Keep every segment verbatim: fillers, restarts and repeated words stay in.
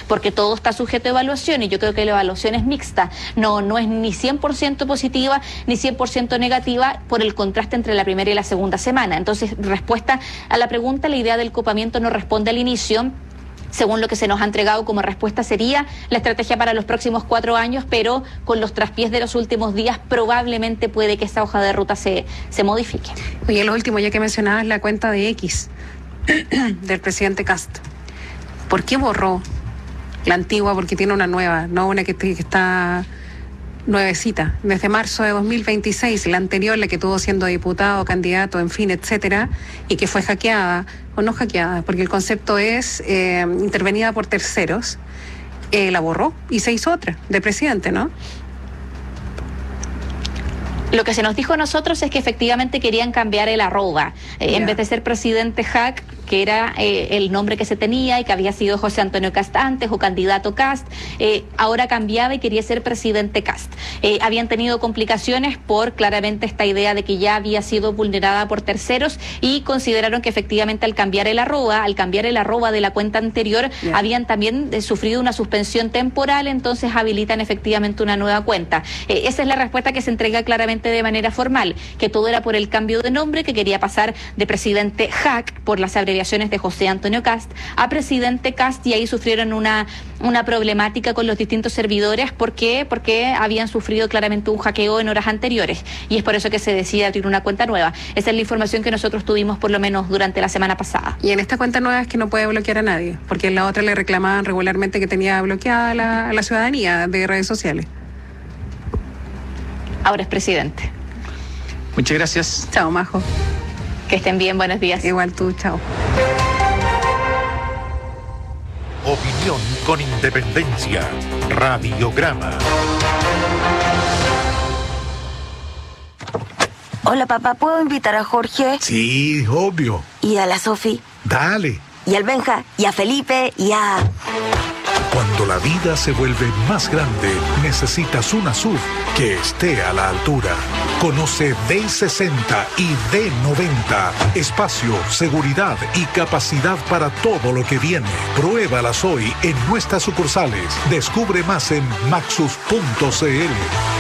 porque todo está sujeto a evaluación y yo creo que la evaluación es mixta, no, no es ni cien por ciento positiva ni cien por ciento negativa por el contraste entre la primera y la segunda semana. Entonces, respuesta a la pregunta, la idea del copamiento no responde al inicio. Según lo que se nos ha entregado como respuesta, sería la estrategia para los próximos cuatro años, pero con los traspiés de los últimos días probablemente puede que esa hoja de ruta se, se modifique. Oye, lo último, ya que mencionabas la cuenta de X del presidente Kast, ¿por qué borró la antigua? Porque tiene una nueva, no una que, que está nuevecita, desde marzo de dos mil veintiséis, la anterior, la que tuvo siendo diputado, candidato, en fin, etcétera, y que fue hackeada, o no hackeada, porque el concepto es eh, intervenida por terceros, eh, la borró y se hizo otra, de presidente, ¿no? Lo que se nos dijo a nosotros es que efectivamente querían cambiar el arroba, eh, yeah. en vez de ser presidente Hack, que era eh, el nombre que se tenía y que había sido José Antonio Kast antes o candidato Kast, eh, ahora cambiaba y quería ser presidente Kast. Eh, habían tenido complicaciones por claramente esta idea de que ya había sido vulnerada por terceros y consideraron que efectivamente al cambiar el arroba, al cambiar el arroba de la cuenta anterior, yeah. habían también eh, sufrido una suspensión temporal, entonces habilitan efectivamente una nueva cuenta. Eh, esa es la respuesta que se entrega claramente de manera formal, que todo era por el cambio de nombre, que quería pasar de presidente Hack por las abreviaciones de José Antonio Kast a presidente Kast, y ahí sufrieron una, una problemática con los distintos servidores. ¿Por qué? Porque habían sufrido claramente un hackeo en horas anteriores y es por eso que se decide abrir una cuenta nueva. Esa es la información que nosotros tuvimos por lo menos durante la semana pasada. Y en esta cuenta nueva es que no puede bloquear a nadie, porque en la otra le reclamaban regularmente que tenía bloqueada la, la ciudadanía de redes sociales. Ahora es presidente. Muchas gracias. Chao, Majo. Que estén bien, buenos días. Igual tú, chao. Opinión con independencia. Radiograma. Hola, papá, ¿puedo invitar a Jorge? Sí, obvio. ¿Y a la Sofi? Dale. ¿Y al Benja? ¿Y a Felipe? ¿Y a...? Cuando la vida se vuelve más grande, necesitas una S U V que esté a la altura. Conoce D sesenta y D noventa. Espacio, seguridad y capacidad para todo lo que viene. Pruébalas hoy en nuestras sucursales. Descubre más en maxus punto c l.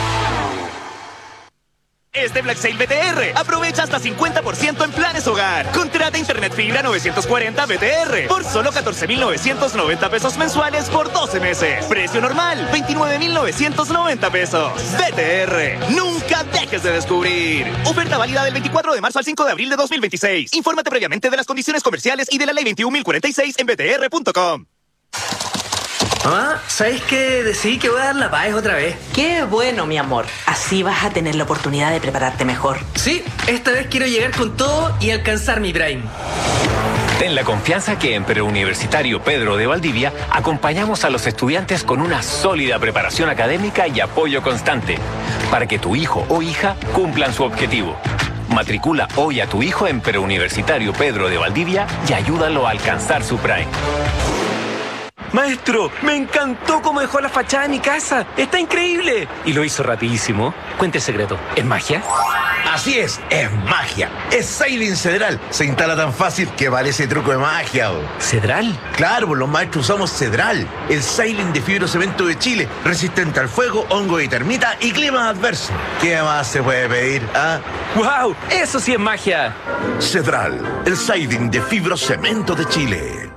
Este Black Sale B T R. Aprovecha hasta cincuenta por ciento en planes hogar. Contrata internet fibra novecientos cuarenta B T R por solo catorce mil novecientos noventa pesos mensuales por doce meses. Precio normal, veintinueve mil novecientos noventa pesos. B T R. Nunca dejes de descubrir. Oferta válida del veinticuatro de marzo al cinco de abril de dos mil veintiséis. Infórmate previamente de las condiciones comerciales y de la ley veintiún mil cuarenta y seis en b t r punto com. Mamá, ¿sabes qué? Decidí que voy a dar la paz otra vez. Qué bueno, mi amor. Así vas a tener la oportunidad de prepararte mejor. Sí, esta vez quiero llegar con todo y alcanzar mi prime. Ten la confianza que en Preuniversitario Pedro de Valdivia acompañamos a los estudiantes con una sólida preparación académica y apoyo constante para que tu hijo o hija cumplan su objetivo. Matricula hoy a tu hijo en Preuniversitario Pedro de Valdivia y ayúdalo a alcanzar su prime. Maestro, me encantó cómo dejó la fachada de mi casa. Está increíble. Y lo hizo rapidísimo. Cuente el secreto. ¿Es magia? Así es, es magia. Es Siding Cedral. Se instala tan fácil que parece truco de magia. ¿O? ¿Cedral? Claro, pues los maestros usamos Cedral, el Siding de fibrocemento de Chile, resistente al fuego, hongo y termita y climas adversos. ¿Qué más se puede pedir? ¿Ah? ¡Wow! Eso sí es magia. Cedral, el Siding de fibrocemento de Chile.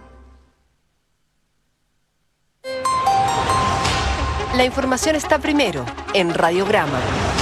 La información está primero en Radiograma.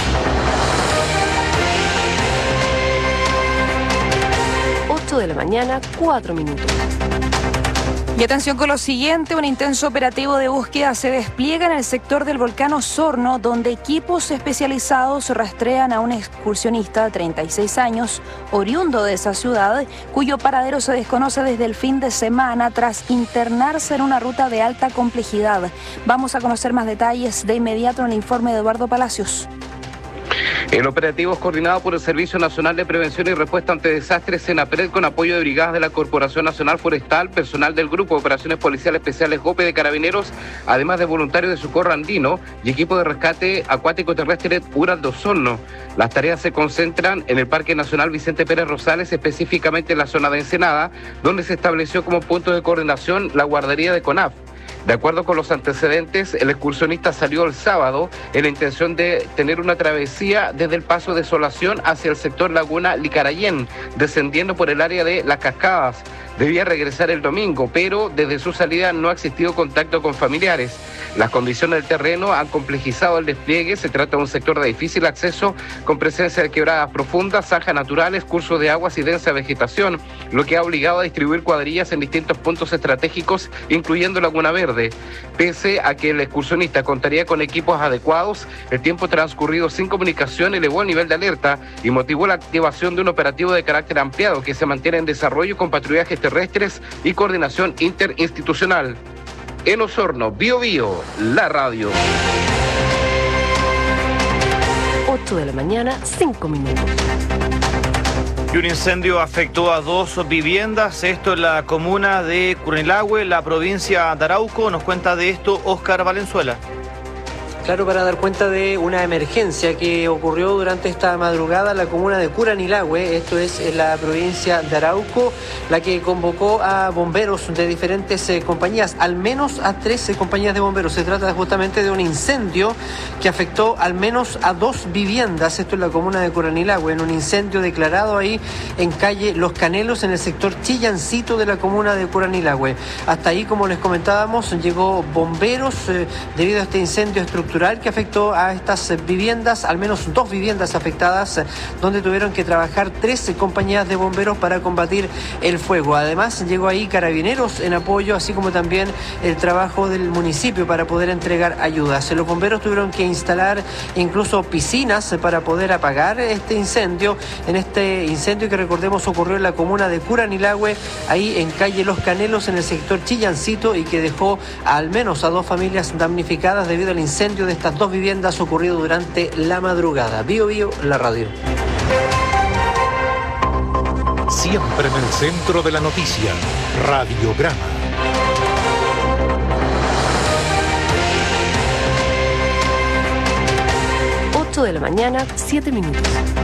ocho de la mañana, cuatro minutos. Y atención con lo siguiente, un intenso operativo de búsqueda se despliega en el sector del volcán Osorno, donde equipos especializados rastrean a un excursionista de treinta y seis años, oriundo de esa ciudad, cuyo paradero se desconoce desde el fin de semana tras internarse en una ruta de alta complejidad. Vamos a conocer más detalles de inmediato en el informe de Eduardo Palacios. El operativo es coordinado por el Servicio Nacional de Prevención y Respuesta ante Desastres, SENAPRED, con apoyo de brigadas de la Corporación Nacional Forestal, personal del Grupo de Operaciones Policiales Especiales GOPE de Carabineros, además de voluntarios de Socorro Andino y equipo de rescate acuático terrestre URAL de Osorno. Las tareas se concentran en el Parque Nacional Vicente Pérez Rosales, específicamente en la zona de Ensenada, donde se estableció como punto de coordinación la guardería de CONAF. De acuerdo con los antecedentes, el excursionista salió el sábado en la intención de tener una travesía desde el Paso Desolación hacia el sector Laguna Licarayén, descendiendo por el área de Las Cascadas. Debía regresar el domingo, pero desde su salida no ha existido contacto con familiares. Las condiciones del terreno han complejizado el despliegue. Se trata de un sector de difícil acceso con presencia de quebradas profundas, zanjas naturales, cursos de aguas y densa vegetación, lo que ha obligado a distribuir cuadrillas en distintos puntos estratégicos, incluyendo Laguna Verde. Pese a que el excursionista contaría con equipos adecuados, el tiempo transcurrido sin comunicación elevó el nivel de alerta y motivó la activación de un operativo de carácter ampliado que se mantiene en desarrollo con patrullajes terrestres y coordinación interinstitucional. En Osorno, Bio Bio, la radio. ocho de la mañana, cinco minutos. Y un incendio afectó a dos viviendas, esto en la comuna de Curanilahue, la provincia de Arauco. Nos cuenta de esto Óscar Valenzuela. Claro, para dar cuenta de una emergencia que ocurrió durante esta madrugada en la comuna de Curanilahue, esto es en la provincia de Arauco, la que convocó a bomberos de diferentes eh, compañías, al menos a trece compañías de bomberos. Se trata justamente de un incendio que afectó al menos a dos viviendas, esto en la comuna de Curanilahue, en un incendio declarado ahí en calle Los Canelos, en el sector Chillancito de la comuna de Curanilahue. Hasta ahí, como les comentábamos, llegó bomberos eh, debido a este incendio estructural que afectó a estas viviendas, al menos dos viviendas afectadas, donde tuvieron que trabajar trece compañías de bomberos para combatir el fuego. Además, llegó ahí carabineros en apoyo, así como también el trabajo del municipio para poder entregar ayudas. Los bomberos tuvieron que instalar incluso piscinas para poder apagar este incendio, en este incendio que recordemos ocurrió en la comuna de Curanilahue, ahí en calle Los Canelos, en el sector Chillancito, y que dejó al menos a dos familias damnificadas debido al incendio de estas dos viviendas ocurrido durante la madrugada. Bio Bio, la radio. Siempre en el centro de la noticia, Radiograma. ocho de la mañana, siete minutos.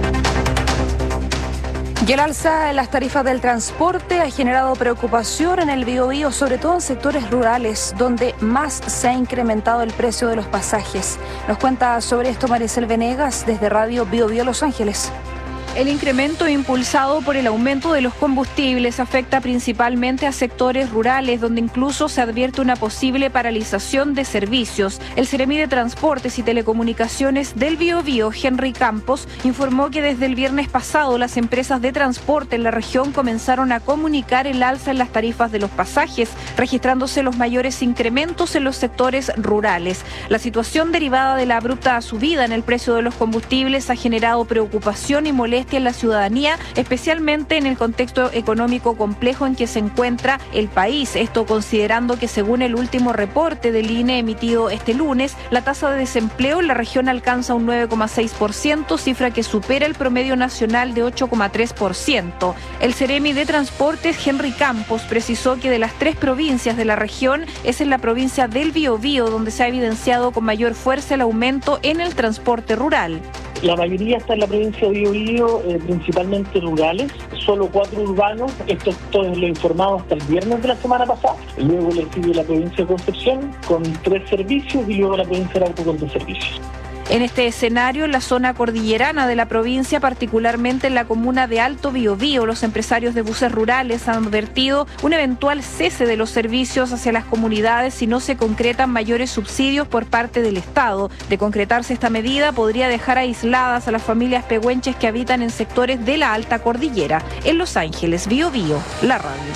Y el alza en las tarifas del transporte ha generado preocupación en el Biobío, sobre todo en sectores rurales, donde más se ha incrementado el precio de los pasajes. Nos cuenta sobre esto Maricel Venegas desde Radio Biobío Los Ángeles. El incremento impulsado por el aumento de los combustibles afecta principalmente a sectores rurales, donde incluso se advierte una posible paralización de servicios. El Seremi de Transportes y Telecomunicaciones del Biobío, Henry Campos, informó que desde el viernes pasado las empresas de transporte en la región comenzaron a comunicar el alza en las tarifas de los pasajes, registrándose los mayores incrementos en los sectores rurales. La situación derivada de la abrupta subida en el precio de los combustibles ha generado preocupación y molestia en la ciudadanía, especialmente en el contexto económico complejo en que se encuentra el país. Esto considerando que según el último reporte del I N E emitido este lunes, la tasa de desempleo en la región alcanza un nueve coma seis por ciento, cifra que supera el promedio nacional de ocho coma tres por ciento. El Seremi de Transportes, Henry Campos, precisó que de las tres provincias de la región es en la provincia del Biobío donde se ha evidenciado con mayor fuerza el aumento en el transporte rural. La mayoría está en la provincia de Biobío, eh, principalmente rurales, solo cuatro urbanos, esto todo es lo informado hasta el viernes de la semana pasada. Luego le sigue la provincia de Concepción con tres servicios y luego la provincia de Arauco con dos servicios. En este escenario, en la zona cordillerana de la provincia, particularmente en la comuna de Alto Biobío, los empresarios de buses rurales han advertido un eventual cese de los servicios hacia las comunidades si no se concretan mayores subsidios por parte del Estado. De concretarse esta medida, podría dejar aisladas a las familias pehuenches que habitan en sectores de la alta cordillera. En Los Ángeles, Biobío, la radio.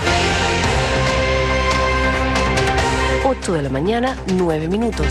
ocho de la mañana, nueve minutos.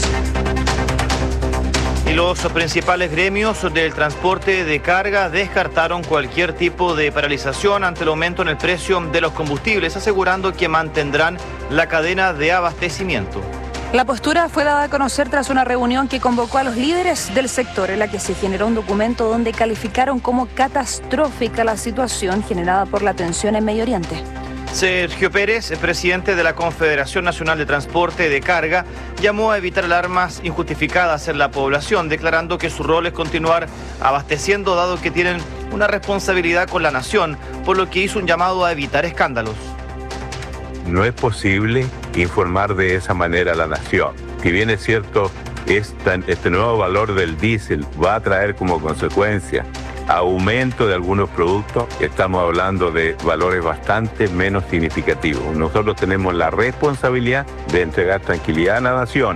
Y los principales gremios del transporte de carga descartaron cualquier tipo de paralización ante el aumento en el precio de los combustibles, asegurando que mantendrán la cadena de abastecimiento. La postura fue dada a conocer tras una reunión que convocó a los líderes del sector, en la que se generó un documento donde calificaron como catastrófica la situación generada por la tensión en Medio Oriente. Sergio Pérez, presidente de la Confederación Nacional de Transporte de Carga, llamó a evitar alarmas injustificadas en la población, declarando que su rol es continuar abasteciendo, dado que tienen una responsabilidad con la nación, por lo que hizo un llamado a evitar escándalos. No es posible informar de esa manera a la nación. Si bien es cierto, esta, este nuevo valor del diésel va a traer como consecuencia aumento de algunos productos, estamos hablando de valores bastante menos significativos. Nosotros tenemos la responsabilidad de entregar tranquilidad a la nación.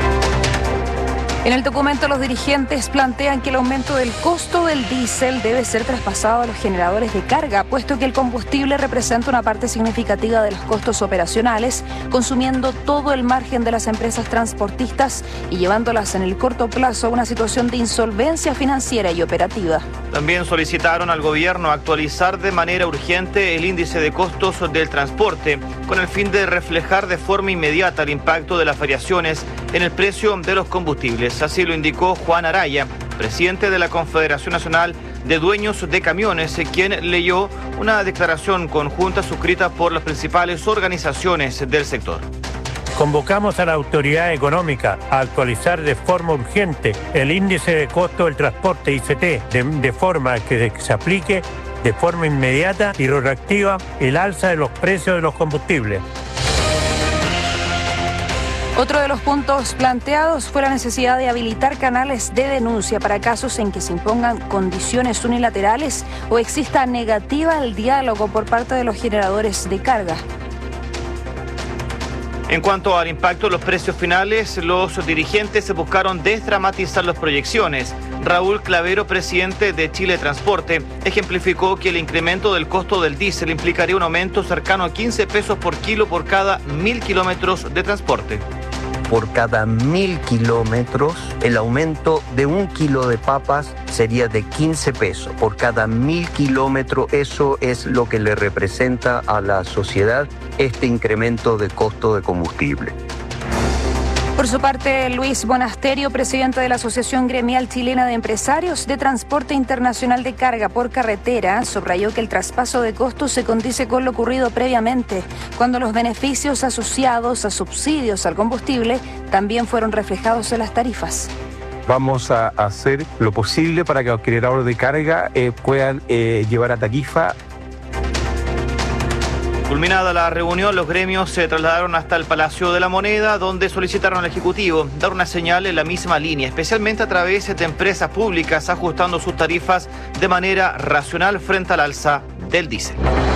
En el documento, los dirigentes plantean que el aumento del costo del diésel debe ser traspasado a los generadores de carga, puesto que el combustible representa una parte significativa de los costos operacionales, consumiendo todo el margen de las empresas transportistas y llevándolas en el corto plazo a una situación de insolvencia financiera y operativa. También solicitaron al gobierno actualizar de manera urgente el índice de costos del transporte, con el fin de reflejar de forma inmediata el impacto de las variaciones en el precio de los combustibles. Así lo indicó Juan Araya, presidente de la Confederación Nacional de Dueños de Camiones, quien leyó una declaración conjunta suscrita por las principales organizaciones del sector. Convocamos a la autoridad económica a actualizar de forma urgente el índice de costo del transporte I C T, de, de forma que se aplique de forma inmediata y retroactiva el alza de los precios de los combustibles. Otro de los puntos planteados fue la necesidad de habilitar canales de denuncia para casos en que se impongan condiciones unilaterales o exista negativa al diálogo por parte de los generadores de carga. En cuanto al impacto de los precios finales, los dirigentes buscaron desdramatizar las proyecciones. Raúl Clavero, presidente de Chile Transporte, ejemplificó que el incremento del costo del diésel implicaría un aumento cercano a quince pesos por kilo por cada mil kilómetros de transporte. Por cada mil kilómetros, el aumento de un kilo de papas sería de quince pesos. Por cada mil kilómetros, eso es lo que le representa a la sociedad este incremento de costo de combustible. Por su parte, Luis Bonasterio, presidente de la Asociación Gremial Chilena de Empresarios de Transporte Internacional de Carga por Carretera, subrayó que el traspaso de costos se condice con lo ocurrido previamente, cuando los beneficios asociados a subsidios al combustible también fueron reflejados en las tarifas. Vamos a hacer lo posible para que los generadores de carga eh, puedan eh, llevar a tarifa. Culminada la reunión, los gremios se trasladaron hasta el Palacio de la Moneda, donde solicitaron al Ejecutivo dar una señal en la misma línea, especialmente a través de empresas públicas ajustando sus tarifas de manera racional frente al alza del diésel.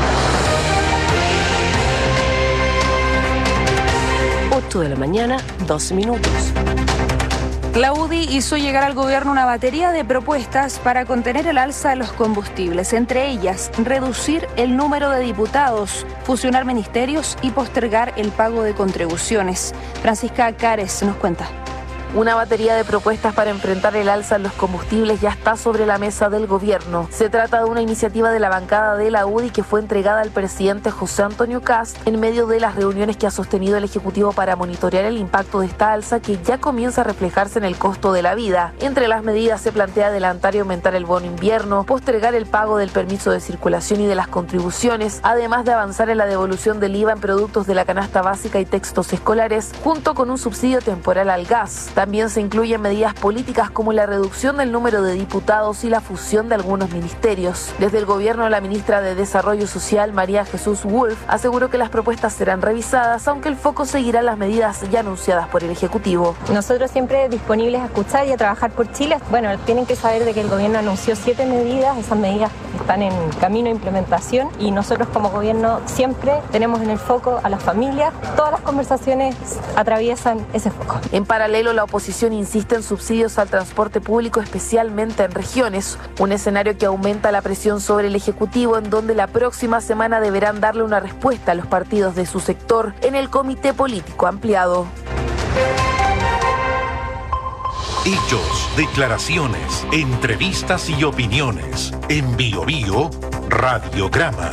ocho de la mañana, doce minutos. La U D I hizo llegar al gobierno una batería de propuestas para contener el alza de los combustibles, entre ellas reducir el número de diputados, fusionar ministerios y postergar el pago de contribuciones. Francisca Cares nos cuenta. Una batería de propuestas para enfrentar el alza en los combustibles ya está sobre la mesa del gobierno. Se trata de una iniciativa de la bancada de la U D I que fue entregada al presidente José Antonio Kast en medio de las reuniones que ha sostenido el Ejecutivo para monitorear el impacto de esta alza que ya comienza a reflejarse en el costo de la vida. Entre las medidas se plantea adelantar y aumentar el bono invierno, postergar el pago del permiso de circulación y de las contribuciones, además de avanzar en la devolución del I V A en productos de la canasta básica y textos escolares, junto con un subsidio temporal al gas. También se incluyen medidas políticas como la reducción del número de diputados y la fusión de algunos ministerios. Desde el gobierno, la ministra de Desarrollo Social, María Jesús Wolf, aseguró que las propuestas serán revisadas, aunque el foco seguirá en las medidas ya anunciadas por el Ejecutivo. Nosotros siempre disponibles a escuchar y a trabajar por Chile. Bueno, tienen que saber de que el gobierno anunció siete medidas, esas medidas están en camino de implementación y nosotros como gobierno siempre tenemos en el foco a las familias. Todas las conversaciones atraviesan ese foco. En paralelo, la La oposición insiste en subsidios al transporte público, especialmente en regiones, un escenario que aumenta la presión sobre el Ejecutivo, en donde la próxima semana deberán darle una respuesta a los partidos de su sector en el Comité Político Ampliado. Hechos, declaraciones, entrevistas y opiniones. En Bio Bio, Radiograma.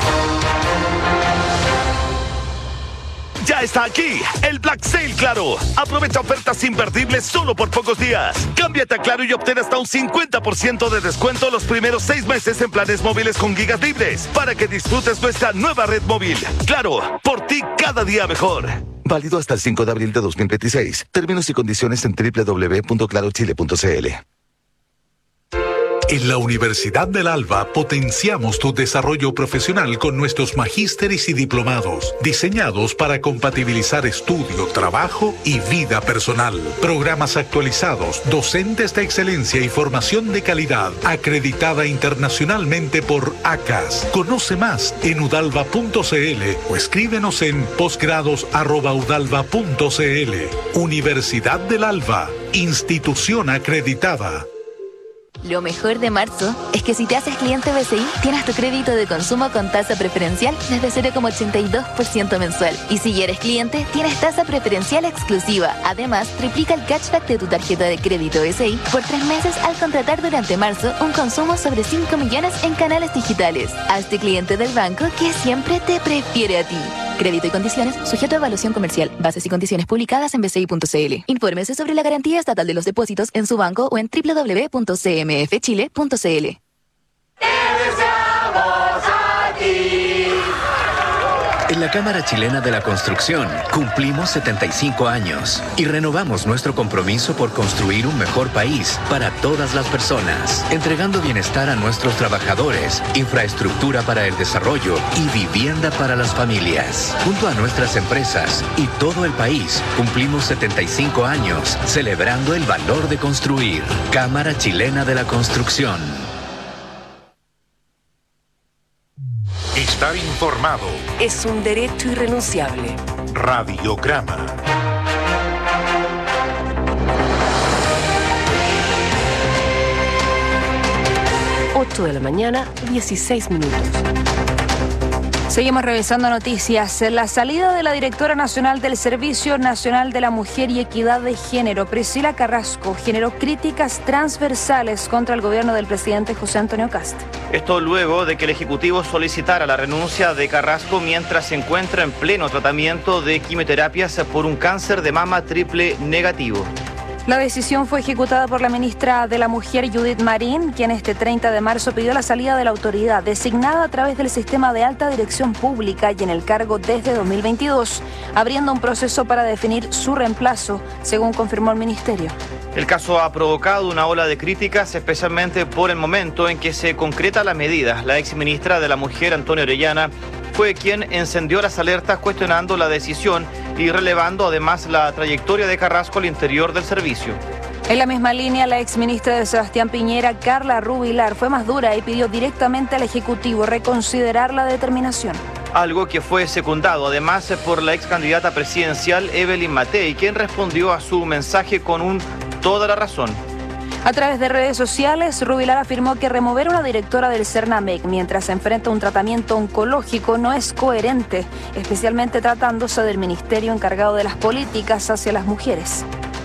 Ya está aquí el Black Sale Claro. Aprovecha ofertas imperdibles solo por pocos días. Cámbiate a Claro y obtén hasta un cincuenta por ciento de descuento los primeros seis meses en planes móviles con gigas libres para que disfrutes nuestra nueva red móvil. Claro, por ti cada día mejor. Válido hasta el cinco de abril de dos mil veintiséis. Términos y condiciones en doble u doble u doble u punto claro chile punto c l. En la Universidad del Alba potenciamos tu desarrollo profesional con nuestros magísteres y diplomados, diseñados para compatibilizar estudio, trabajo y vida personal. Programas actualizados, docentes de excelencia y formación de calidad, acreditada internacionalmente por A C A S. Conoce más en udalva punto c l o escríbenos en posgrados arroba udalva punto c l. Universidad del Alba, institución acreditada. Lo mejor de marzo es que si te haces cliente B C I, tienes tu crédito de consumo con tasa preferencial desde cero coma ochenta y dos por ciento mensual. Y si ya eres cliente, tienes tasa preferencial exclusiva. Además, triplica el cashback de tu tarjeta de crédito B C I por tres meses al contratar durante marzo un consumo sobre cinco millones en canales digitales. Hazte cliente del banco que siempre te prefiere a ti. Crédito y condiciones sujeto a evaluación comercial. Bases y condiciones publicadas en b c i punto c l. Infórmese sobre la garantía estatal de los depósitos en su banco o en doble u doble u doble u punto c m f chile punto c l. En la Cámara Chilena de la Construcción cumplimos setenta y cinco años y renovamos nuestro compromiso por construir un mejor país para todas las personas, entregando bienestar a nuestros trabajadores, infraestructura para el desarrollo y vivienda para las familias. Junto a nuestras empresas y todo el país, cumplimos setenta y cinco años celebrando el valor de construir. Cámara Chilena de la Construcción. Estar informado es un derecho irrenunciable. Radiograma. ocho de la mañana, dieciséis minutos. Seguimos revisando noticias. La salida de la directora nacional del Servicio Nacional de la Mujer y Equidad de Género, Priscila Carrasco, generó críticas transversales contra el gobierno del presidente José Antonio Kast. Esto luego de que el Ejecutivo solicitara la renuncia de Carrasco mientras se encuentra en pleno tratamiento de quimioterapias por un cáncer de mama triple negativo. La decisión fue ejecutada por la ministra de la Mujer, Judith Marín, quien este treinta de marzo pidió la salida de la autoridad, designada a través del sistema de alta dirección pública y en el cargo desde dos mil veintidós, abriendo un proceso para definir su reemplazo, según confirmó el ministerio. El caso ha provocado una ola de críticas, especialmente por el momento en que se concreta la medida. La exministra de la Mujer, Antonio Orellana, fue quien encendió las alertas cuestionando la decisión y relevando además la trayectoria de Carrasco al interior del servicio. En la misma línea, la exministra de Sebastián Piñera, Carla Rubilar, fue más dura y pidió directamente al Ejecutivo reconsiderar la determinación. Algo que fue secundado además por la ex candidata presidencial Evelyn Matei, quien respondió a su mensaje con un toda la razón. A través de redes sociales, Rubilar afirmó que remover a una directora del Cernamec mientras se enfrenta a un tratamiento oncológico no es coherente, especialmente tratándose del ministerio encargado de las políticas hacia las mujeres.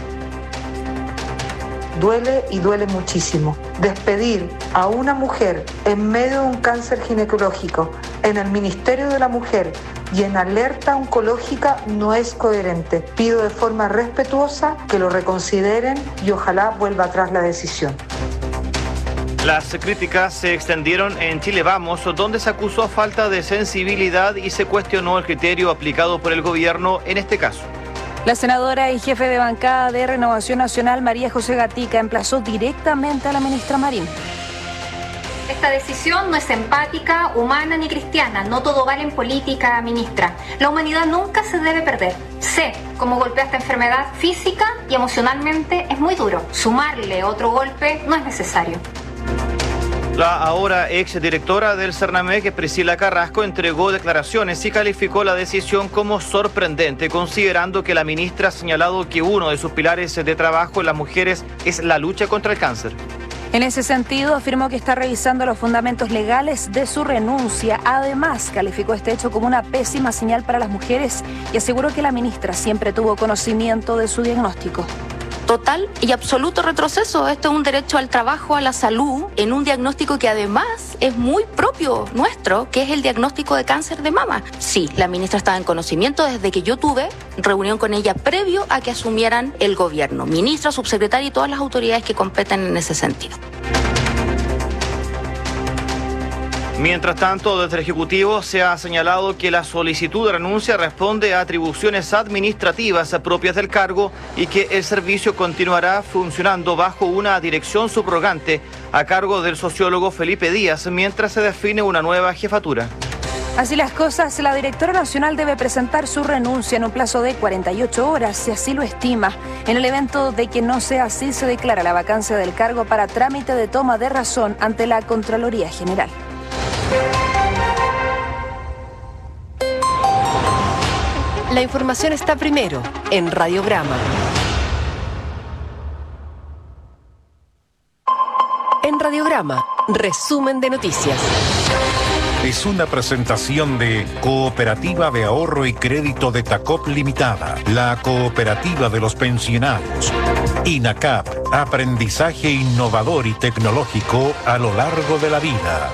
Duele y duele muchísimo. Despedir a una mujer en medio de un cáncer ginecológico en el Ministerio de la Mujer y en alerta oncológica no es coherente. Pido de forma respetuosa que lo reconsideren y ojalá vuelva atrás la decisión. Las críticas se extendieron en Chile Vamos, donde se acusó falta de sensibilidad y se cuestionó el criterio aplicado por el gobierno en este caso. La senadora y jefe de bancada de Renovación Nacional, María José Gatica, emplazó directamente a la ministra Marín. Esta decisión no es empática, humana ni cristiana. No todo vale en política, ministra. La humanidad nunca se debe perder. Sé cómo golpea esta enfermedad física y emocionalmente es muy duro. Sumarle otro golpe no es necesario. La ahora ex directora del Cernamec, Priscila Carrasco, entregó declaraciones y calificó la decisión como sorprendente, considerando que la ministra ha señalado que uno de sus pilares de trabajo en las mujeres es la lucha contra el cáncer. En ese sentido, afirmó que está revisando los fundamentos legales de su renuncia. Además, calificó este hecho como una pésima señal para las mujeres y aseguró que la ministra siempre tuvo conocimiento de su diagnóstico. Total y absoluto retroceso. Esto es un derecho al trabajo, a la salud, en un diagnóstico que además es muy propio nuestro, que es el diagnóstico de cáncer de mama. Sí, la ministra estaba en conocimiento desde que yo tuve reunión con ella previo a que asumieran el gobierno. Ministra, subsecretaria y todas las autoridades que competen en ese sentido. Mientras tanto, desde el Ejecutivo se ha señalado que la solicitud de renuncia responde a atribuciones administrativas propias del cargo y que el servicio continuará funcionando bajo una dirección subrogante a cargo del sociólogo Felipe Díaz, mientras se define una nueva jefatura. Así las cosas, la directora nacional debe presentar su renuncia en un plazo de cuarenta y ocho horas, si así lo estima. En el evento de que no sea así, se declara la vacancia del cargo para trámite de toma de razón ante la Contraloría General. La información está primero en Radiograma. En Radiograma, resumen de noticias. Es una presentación de Cooperativa de Ahorro y Crédito de Tacop Limitada, la cooperativa de los pensionados. INACAP, aprendizaje innovador y tecnológico a lo largo de la vida.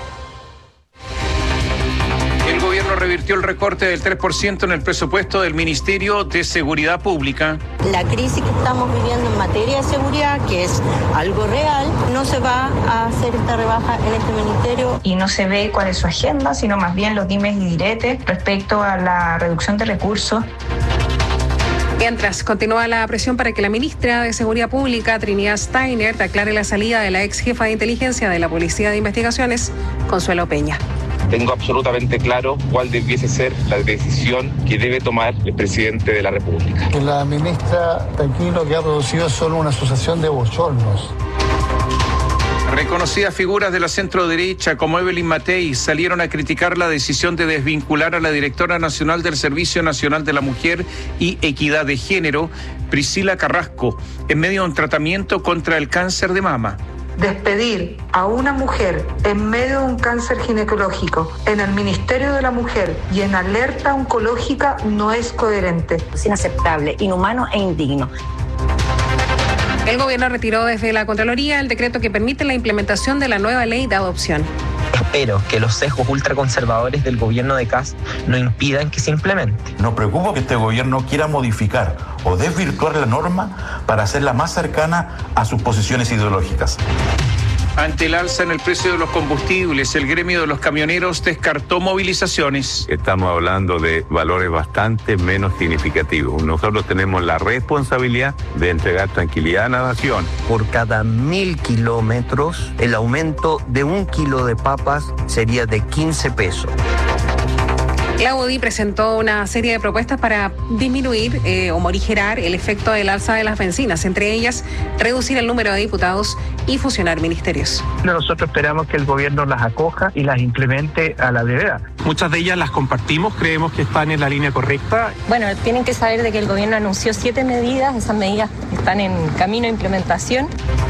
El gobierno revirtió el recorte del tres por ciento en el presupuesto del Ministerio de Seguridad Pública. La crisis que estamos viviendo en materia de seguridad, que es algo real, no se va a hacer esta rebaja en este ministerio. Y no se ve cuál es su agenda, sino más bien los dimes y diretes respecto a la reducción de recursos. Mientras, continúa la presión para que la ministra de Seguridad Pública, Trinidad Steiner, declare la salida de la ex jefa de inteligencia de la Policía de Investigaciones, Consuelo Peña. Tengo absolutamente claro cuál debiese ser la decisión que debe tomar el presidente de la República. Que la ministra de aquí lo que ha producido es solo una asociación de bochornos. Reconocidas figuras de la centroderecha como Evelyn Matei salieron a criticar la decisión de desvincular a la directora nacional del Servicio Nacional de la Mujer y Equidad de Género, Priscila Carrasco, en medio de un tratamiento contra el cáncer de mama. Despedir a una mujer en medio de un cáncer ginecológico en el Ministerio de la Mujer y en alerta oncológica no es coherente. Es inaceptable, inhumano e indigno. El gobierno retiró desde la Contraloría el decreto que permite la implementación de la nueva ley de adopción. Espero que los sesgos ultraconservadores del gobierno de Kast no impidan que se implemente. Nos preocupa que este gobierno quiera modificar o desvirtuar la norma para hacerla más cercana a sus posiciones ideológicas. Ante el alza en el precio de los combustibles, el gremio de los camioneros descartó movilizaciones. Estamos hablando de valores bastante menos significativos. Nosotros tenemos la responsabilidad de entregar tranquilidad a la nación. Por cada mil kilómetros, el aumento de un kilo de papas sería de quince pesos. La U D I presentó una serie de propuestas para disminuir eh, o morigerar el efecto del alza de las bencinas, entre ellas reducir el número de diputados y fusionar ministerios. Nosotros esperamos que el gobierno las acoja y las implemente a la brevedad. Muchas de ellas las compartimos, creemos que están en la línea correcta. Bueno, tienen que saber de que el gobierno anunció siete medidas, esas medidas están en camino de implementación.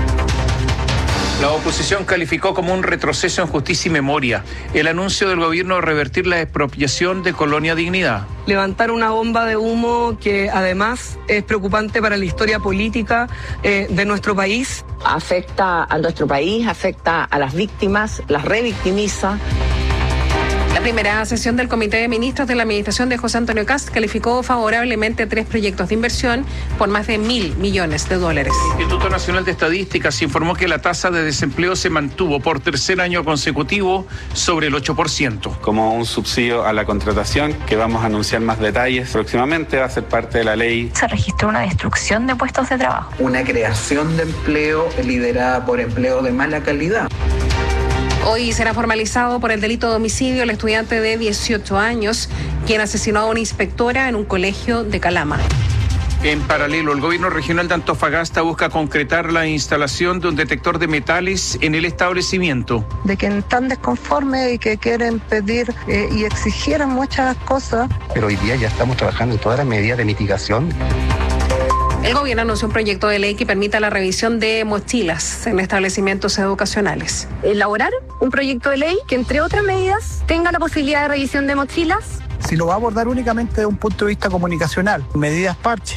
La oposición calificó como un retroceso en justicia y memoria el anuncio del gobierno de revertir la expropiación de Colonia Dignidad. Levantar una bomba de humo que además es preocupante para la historia política eh, de nuestro país. Afecta a nuestro país, afecta a las víctimas, las revictimiza. La primera sesión del Comité de Ministros de la Administración de José Antonio Kast calificó favorablemente tres proyectos de inversión por más de mil millones de dólares. El Instituto Nacional de Estadísticas informó que la tasa de desempleo se mantuvo por tercer año consecutivo sobre el ocho por ciento. Como un subsidio a la contratación, que vamos a anunciar más detalles próximamente, va a ser parte de la ley. Se registró una destrucción de puestos de trabajo. Una creación de empleo liderada por empleo de mala calidad. Hoy será formalizado por el delito de homicidio el estudiante de dieciocho años, quien asesinó a una inspectora en un colegio de Calama. En paralelo, el gobierno regional de Antofagasta busca concretar la instalación de un detector de metales en el establecimiento. De que están desconformes y que quieren pedir eh, y exigir muchas cosas. Pero hoy día ya estamos trabajando en todas las medidas de mitigación. El gobierno anunció un proyecto de ley que permita la revisión de mochilas en establecimientos educacionales. Elaborar un proyecto de ley que, entre otras medidas, tenga la posibilidad de revisión de mochilas. Si lo va a abordar únicamente desde un punto de vista comunicacional, medidas parche.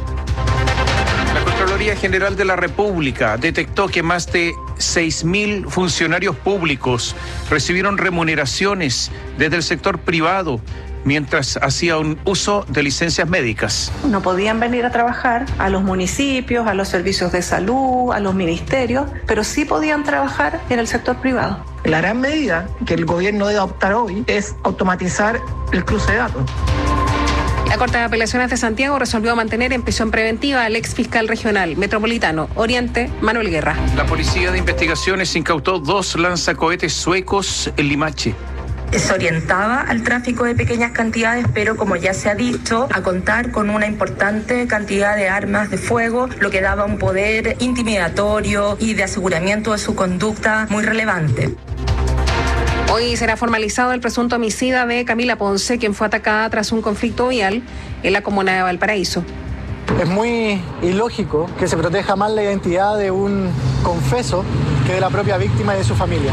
La Contraloría General de la República detectó que más de seis mil funcionarios públicos recibieron remuneraciones desde el sector privado mientras hacían un uso de licencias médicas. No podían venir a trabajar a los municipios, a los servicios de salud, a los ministerios, pero sí podían trabajar en el sector privado. La gran medida que el gobierno debe adoptar hoy es automatizar el cruce de datos. La Corte de Apelaciones de Santiago resolvió mantener en prisión preventiva al ex fiscal regional metropolitano Oriente, Manuel Guerra. La Policía de Investigaciones incautó dos lanzacohetes suecos en Limache. Se orientaba al tráfico de pequeñas cantidades, pero como ya se ha dicho, a contar con una importante cantidad de armas de fuego, lo que daba un poder intimidatorio y de aseguramiento de su conducta muy relevante. Hoy será formalizado el presunto homicida de Camila Ponce, quien fue atacada tras un conflicto vial en la comuna de Valparaíso. Es muy ilógico que se proteja más la identidad de un confeso que de la propia víctima y de su familia.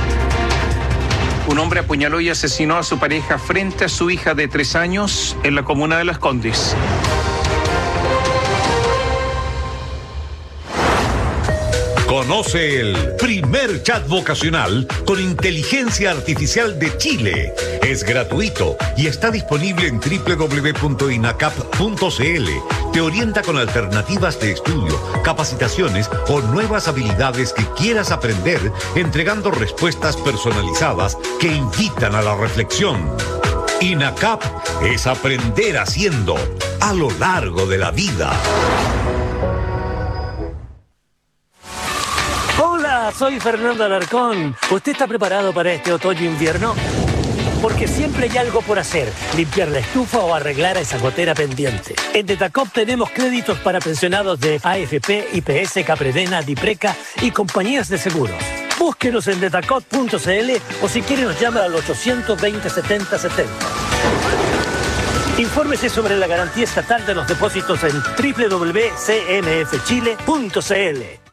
Un hombre apuñaló y asesinó a su pareja frente a su hija de tres años en la comuna de Las Condes. Conoce el primer chat vocacional con inteligencia artificial de Chile. Es gratuito y está disponible en doble u doble u doble u punto inacap punto c l. Te orienta con alternativas de estudio, capacitaciones o nuevas habilidades que quieras aprender, entregando respuestas personalizadas que invitan a la reflexión. INACAP es aprender haciendo a lo largo de la vida. Hola, soy Fernando Alarcón. ¿Usted está preparado para este otoño-invierno? Porque siempre hay algo por hacer, limpiar la estufa o arreglar a esa gotera pendiente. En Detacop tenemos créditos para pensionados de A F P, I P S, Capredena, Dipreca y compañías de seguros. Búsquenos en detacop punto c l o si quiere nos llama al ochocientos veinte, setenta setenta. Infórmese sobre la garantía estatal de los depósitos en doble u doble u doble u punto c n f chile punto c l.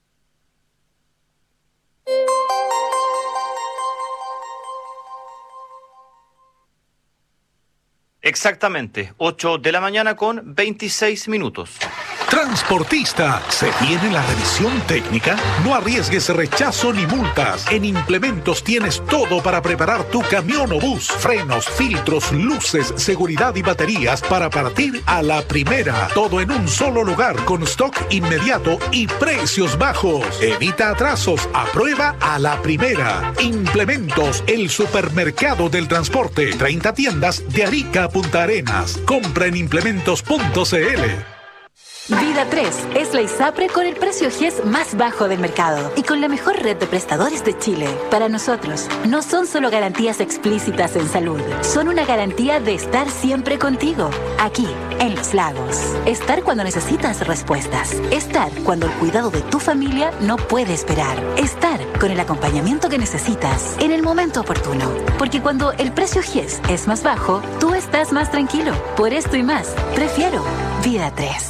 Exactamente, ocho de la mañana con veintiséis minutos. Transportista, ¿se viene la revisión técnica? No arriesgues rechazo ni multas. En Implementos tienes todo para preparar tu camión o bus. Frenos, filtros, luces, seguridad y baterías para partir a la primera. Todo en un solo lugar con stock inmediato y precios bajos. Evita atrasos, aprueba a la primera. Implementos, el supermercado del transporte. treinta tiendas de Arica a Punta Arenas. Compra en implementos punto c l. Vida tres es la ISAPRE con el precio G E S más bajo del mercado y con la mejor red de prestadores de Chile. Para nosotros, no son solo garantías explícitas en salud, son una garantía de estar siempre contigo, aquí, en Los Lagos. Estar cuando necesitas respuestas. Estar cuando el cuidado de tu familia no puede esperar. Estar con el acompañamiento que necesitas en el momento oportuno. Porque cuando el precio G E S es más bajo, tú estás más tranquilo. Por esto y más, prefiero Vida tres.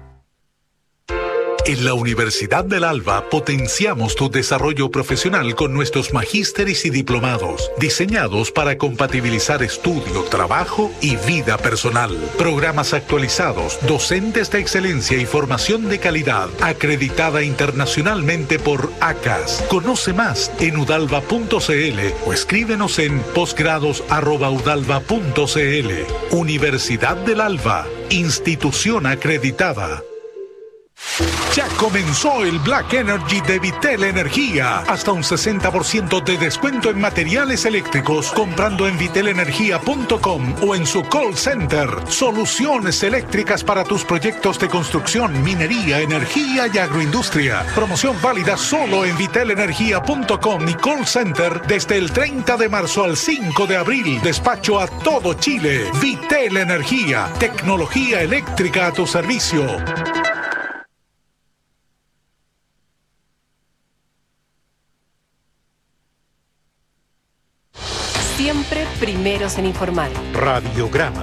En la Universidad del Alba potenciamos tu desarrollo profesional con nuestros magísteres y diplomados, diseñados para compatibilizar estudio, trabajo y vida personal. Programas actualizados, docentes de excelencia y formación de calidad, acreditada internacionalmente por A C A S. Conoce más en udalva punto c l o escríbenos en posgrados arroba udalva punto c l. Universidad del Alba, institución acreditada. Ya comenzó el Black Energy de Vitel Energía. Hasta un sesenta por ciento de descuento en materiales eléctricos comprando en vitel energía punto com o en su call center. Soluciones eléctricas para tus proyectos de construcción, minería, energía y agroindustria. Promoción válida solo en vitel energía punto com y call center desde el treinta de marzo al cinco de abril. Despacho a todo Chile. Vitel Energía. Tecnología eléctrica a tu servicio. Siempre primeros en informar. Radiograma.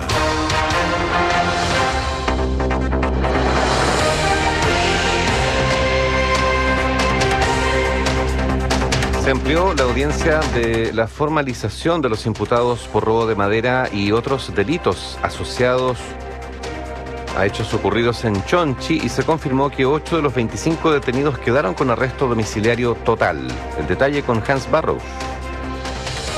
Se amplió la audiencia de la formalización de los imputados por robo de madera y otros delitos asociados a hechos ocurridos en Chonchi y se confirmó que ocho de los veinticinco detenidos quedaron con arresto domiciliario total. El detalle con Hans Barrows.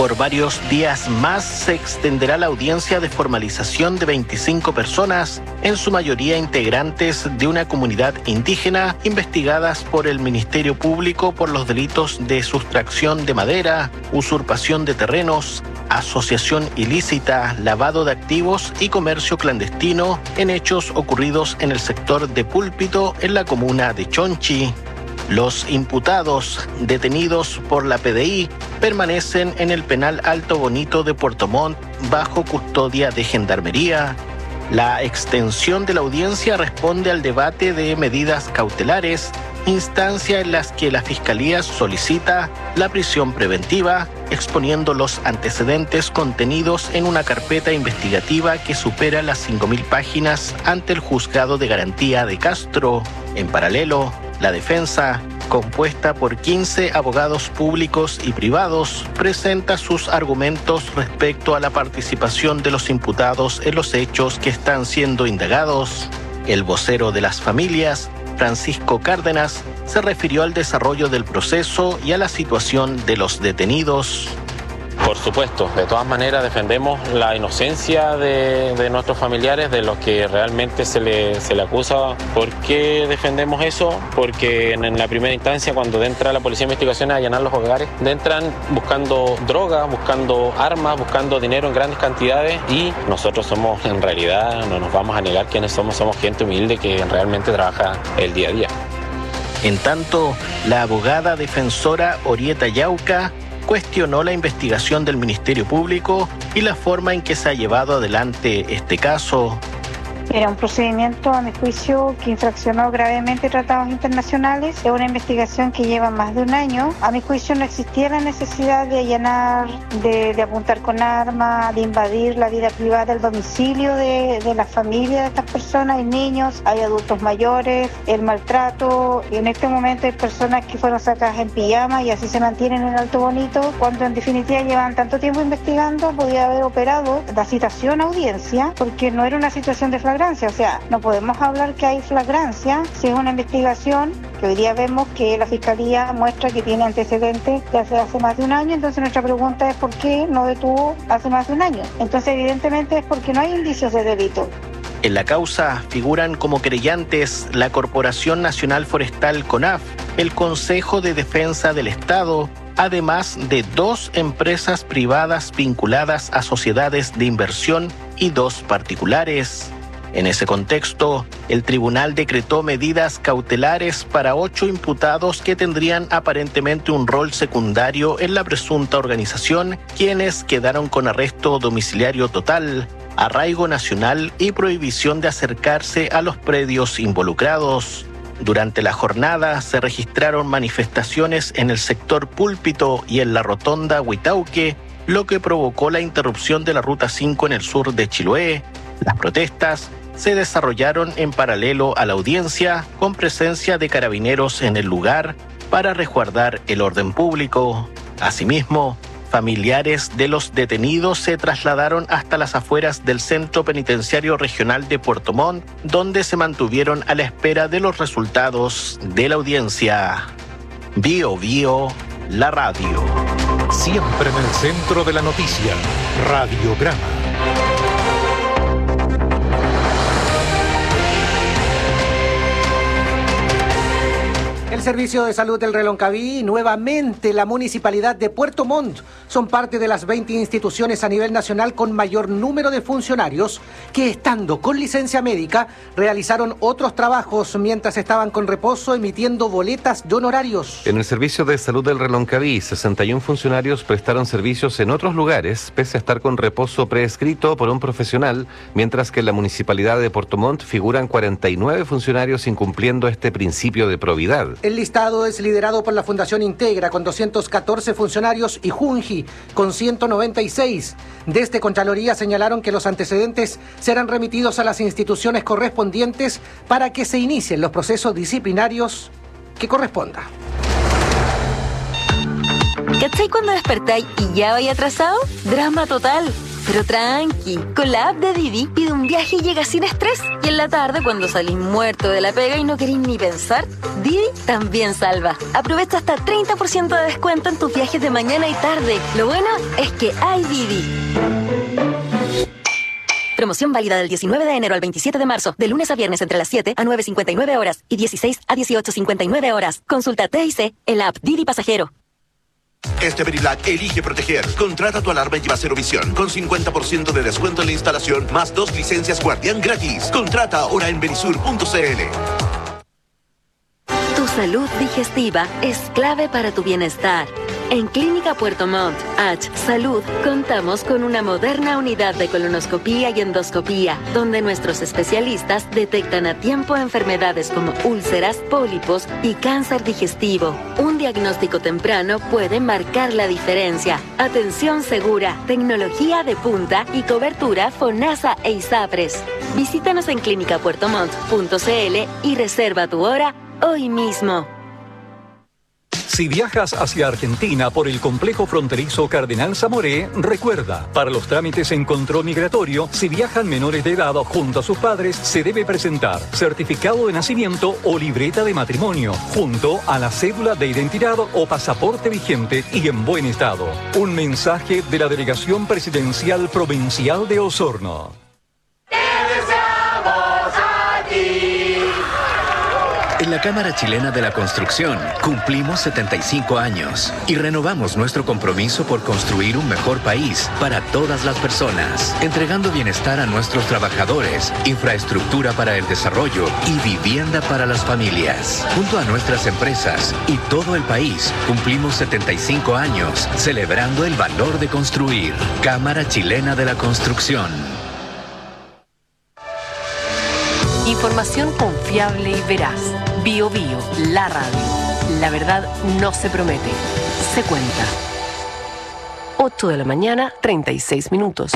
Por varios días más se extenderá la audiencia de formalización de veinticinco personas, en su mayoría integrantes de una comunidad indígena, investigadas por el Ministerio Público por los delitos de sustracción de madera, usurpación de terrenos, asociación ilícita, lavado de activos y comercio clandestino en hechos ocurridos en el sector de Púlpito, en la comuna de Chonchi. Los imputados detenidos por la P D I permanecen en el penal Alto Bonito de Puerto Montt bajo custodia de Gendarmería. La extensión de la audiencia responde al debate de medidas cautelares, instancia en las que la Fiscalía solicita la prisión preventiva, exponiendo los antecedentes contenidos en una carpeta investigativa que supera las cinco mil páginas ante el Juzgado de Garantía de Castro. En paralelo, la defensa, compuesta por quince abogados públicos y privados, presenta sus argumentos respecto a la participación de los imputados en los hechos que están siendo indagados. El vocero de las familias, Francisco Cárdenas, se refirió al desarrollo del proceso y a la situación de los detenidos. Por supuesto, de todas maneras defendemos la inocencia de, de nuestros familiares, de los que realmente se le, se le acusa. ¿Por qué defendemos eso? Porque en, en la primera instancia, cuando entra la Policía de Investigaciones a allanar los hogares, entran buscando drogas, buscando armas, buscando dinero en grandes cantidades, y nosotros somos, en realidad, no nos vamos a negar quiénes somos, somos gente humilde que realmente trabaja el día a día. En tanto, la abogada defensora Orieta Yauca cuestionó la investigación del Ministerio Público y la forma en que se ha llevado adelante este caso. Era un procedimiento, a mi juicio, que infraccionó gravemente tratados internacionales. Es una investigación que lleva más de un año. A mi juicio no existía la necesidad de allanar, de, de apuntar con armas, de invadir la vida privada, el domicilio de, de la familia de estas personas. Hay niños, hay adultos mayores, el maltrato. Y en este momento hay personas que fueron sacadas en pijama y así se mantienen en Alto Bonito, cuando en definitiva llevan tanto tiempo investigando. Podía haber operado la citación a audiencia, porque no era una situación de flagrancia. O sea, no podemos hablar que hay flagrancia si es una investigación que hoy día vemos que la Fiscalía muestra que tiene antecedentes de hace, hace más de un año. Entonces nuestra pregunta es ¿por qué no detuvo hace más de un año? Entonces evidentemente es porque no hay indicios de delito. En la causa figuran como querellantes la Corporación Nacional Forestal CONAF, el Consejo de Defensa del Estado, además de dos empresas privadas vinculadas a sociedades de inversión y dos particulares. En ese contexto, el tribunal decretó medidas cautelares para ocho imputados que tendrían aparentemente un rol secundario en la presunta organización, quienes quedaron con arresto domiciliario total, arraigo nacional y prohibición de acercarse a los predios involucrados. Durante la jornada se registraron manifestaciones en el sector Púlpito y en la rotonda Huitauque, lo que provocó la interrupción de la Ruta cinco en el sur de Chiloé. Las protestas se desarrollaron en paralelo a la audiencia, con presencia de carabineros en el lugar para resguardar el orden público. Asimismo, familiares de los detenidos se trasladaron hasta las afueras del Centro Penitenciario Regional de Puerto Montt, donde se mantuvieron a la espera de los resultados de la audiencia. Bio Bio, la radio. Siempre en el centro de la noticia, Radiograma. El Servicio de Salud del Reloncaví y nuevamente la Municipalidad de Puerto Montt son parte de las veinte instituciones a nivel nacional con mayor número de funcionarios que, estando con licencia médica, realizaron otros trabajos mientras estaban con reposo emitiendo boletas de honorarios. En el Servicio de Salud del Reloncaví, sesenta y uno funcionarios prestaron servicios en otros lugares, pese a estar con reposo prescrito por un profesional, mientras que en la Municipalidad de Puerto Montt figuran cuarenta y nueve funcionarios incumpliendo este principio de probidad. El listado es liderado por la Fundación Integra con doscientos catorce funcionarios y Junji con ciento noventa y seis. Desde Contraloría señalaron que los antecedentes serán remitidos a las instituciones correspondientes para que se inicien los procesos disciplinarios que corresponda. ¿Cachai cuando despertáis y ya vais atrasado? Drama total. Pero tranqui, con la app de Didi pide un viaje y llega sin estrés. Y en la tarde, cuando salís muerto de la pega y no querís ni pensar, Didi también salva. Aprovecha hasta treinta por ciento de descuento en tus viajes de mañana y tarde. Lo bueno es que hay Didi. Promoción válida del diecinueve de enero al veintisiete de marzo, de lunes a viernes entre las siete a nueve cincuenta y nueve horas y dieciséis a dieciocho cincuenta y nueve horas. Consulta T I C en la app Didi Pasajero. Este Verilak elige proteger. Contrata tu alarma y lleva Cero Visión con cincuenta por ciento de descuento en la instalación más dos licencias Guardián gratis. Contrata ahora en verisur punto c l. Tu salud digestiva es clave para tu bienestar. En Clínica Puerto Montt, H Salud, contamos con una moderna unidad de colonoscopía y endoscopía, donde nuestros especialistas detectan a tiempo enfermedades como úlceras, pólipos y cáncer digestivo. Un diagnóstico temprano puede marcar la diferencia. Atención segura, tecnología de punta y cobertura FONASA e ISAPRES. Visítanos en clínica puerto montt punto c l y reserva tu hora hoy mismo. Si viajas hacia Argentina por el complejo fronterizo Cardenal Zamoré, recuerda, para los trámites en control migratorio, si viajan menores de edad junto a sus padres, se debe presentar certificado de nacimiento o libreta de matrimonio, junto a la cédula de identidad o pasaporte vigente y en buen estado. Un mensaje de la Delegación Presidencial Provincial de Osorno. ¡Te deseamos a ti! En la Cámara Chilena de la Construcción cumplimos setenta y cinco años y renovamos nuestro compromiso por construir un mejor país para todas las personas, entregando bienestar a nuestros trabajadores, infraestructura para el desarrollo y vivienda para las familias. Junto a nuestras empresas y todo el país, cumplimos setenta y cinco años celebrando el valor de construir. Cámara Chilena de la Construcción. Información confiable y veraz. Bio Bio, la radio. La verdad no se promete, se cuenta. ocho de la mañana, treinta y seis minutos.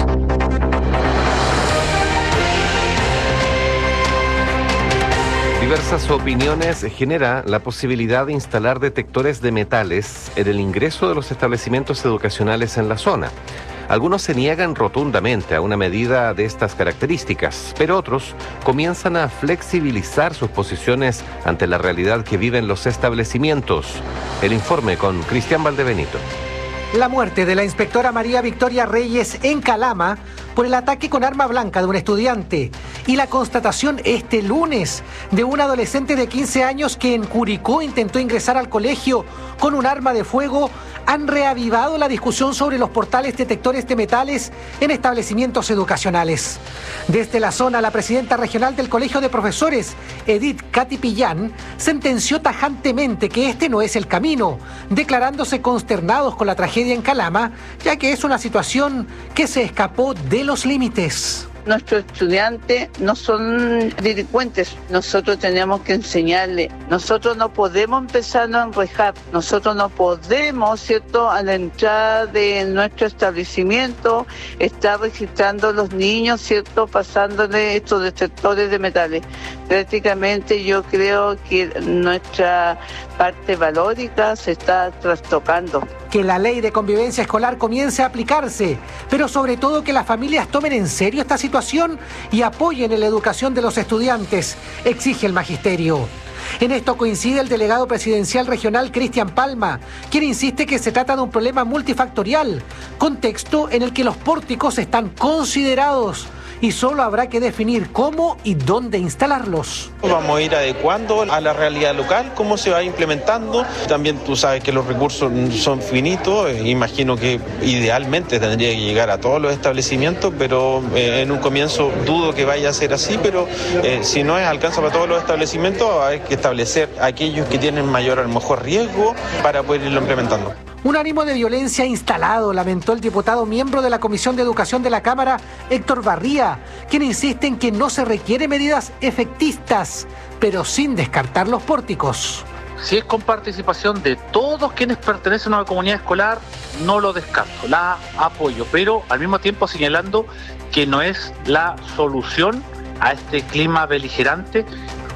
Diversas opiniones genera la posibilidad de instalar detectores de metales en el ingreso de los establecimientos educacionales en la zona. Algunos se niegan rotundamente a una medida de estas características, pero otros comienzan a flexibilizar sus posiciones ante la realidad que viven los establecimientos. El informe con Cristian Valdebenito. La muerte de la inspectora María Victoria Reyes en Calama por el ataque con arma blanca de un estudiante y la constatación este lunes de un adolescente de quince años que en Curicó intentó ingresar al colegio con un arma de fuego han reavivado la discusión sobre los portales detectores de metales en establecimientos educacionales. Desde la zona, la presidenta regional del Colegio de Profesores, Edith Cati Pillán, sentenció tajantemente que este no es el camino, declarándose consternados con la tragedia en Calama, ya que es una situación que se escapó de los límites. Nuestros estudiantes no son delincuentes, nosotros tenemos que enseñarles, nosotros no podemos empezarnos a enrejar, nosotros no podemos, ¿cierto?, a la entrada de nuestro establecimiento, estar registrando a los niños, ¿cierto?, pasándole estos detectores de metales. Prácticamente yo creo que nuestra parte valórica se está trastocando. Que la ley de convivencia escolar comience a aplicarse, pero sobre todo que las familias tomen en serio esta situación y apoyen en la educación de los estudiantes, exige el magisterio. En esto coincide el delegado presidencial regional Cristian Palma, quien insiste que se trata de un problema multifactorial, contexto en el que los pórticos están considerados y solo habrá que definir cómo y dónde instalarlos. Vamos a ir adecuando a la realidad local, cómo se va implementando. También tú sabes que los recursos son finitos, imagino que idealmente tendría que llegar a todos los establecimientos, pero eh, en un comienzo dudo que vaya a ser así, pero eh, si no es alcanza para todos los establecimientos, hay que establecer aquellos que tienen mayor a lo mejor riesgo para poder irlo implementando. Un ánimo de violencia instalado, lamentó el diputado miembro de la Comisión de Educación de la Cámara, Héctor Barría, quien insiste en que no se requieren medidas efectistas, pero sin descartar los pórticos. Si es con participación de todos quienes pertenecen a la comunidad escolar, no lo descarto, la apoyo, pero al mismo tiempo señalando que no es la solución a este clima beligerante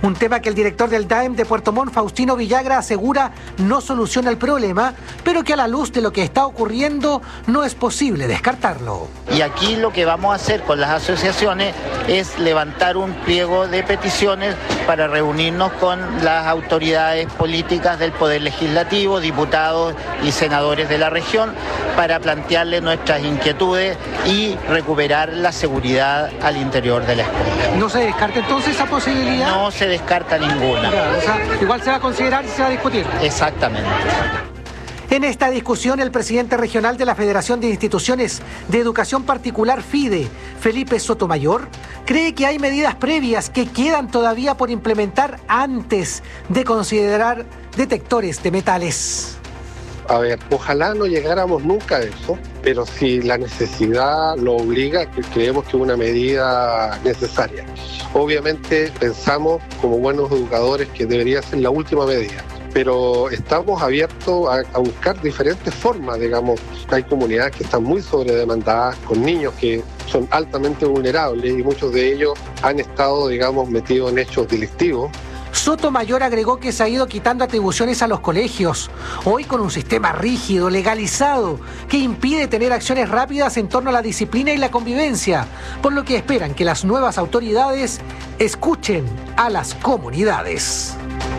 Un tema que el director del D A E M de Puerto Montt, Faustino Villagra, asegura no soluciona el problema, pero que a la luz de lo que está ocurriendo no es posible descartarlo. Y aquí lo que vamos a hacer con las asociaciones es levantar un pliego de peticiones para reunirnos con las autoridades políticas del Poder Legislativo, diputados y senadores de la región, para plantearles nuestras inquietudes y recuperar la seguridad al interior de la escuela. ¿No se descarta entonces esa posibilidad? No se descarta ninguna. Ya, o sea, igual se va a considerar y se va a discutir. Exactamente. En esta discusión, el presidente regional de la Federación de Instituciones de Educación Particular, FIDE, Felipe Sotomayor, cree que hay medidas previas que quedan todavía por implementar antes de considerar detectores de metales. A ver, ojalá no llegáramos nunca a eso, pero si la necesidad lo obliga, creemos que es una medida necesaria. Obviamente pensamos como buenos educadores que debería ser la última medida, pero estamos abiertos a, a buscar diferentes formas, digamos. Hay comunidades que están muy sobredemandadas, con niños que son altamente vulnerables y muchos de ellos han estado, digamos, metidos en hechos delictivos. Sotomayor agregó que se ha ido quitando atribuciones a los colegios, hoy con un sistema rígido, legalizado, que impide tener acciones rápidas en torno a la disciplina y la convivencia, por lo que esperan que las nuevas autoridades escuchen a las comunidades.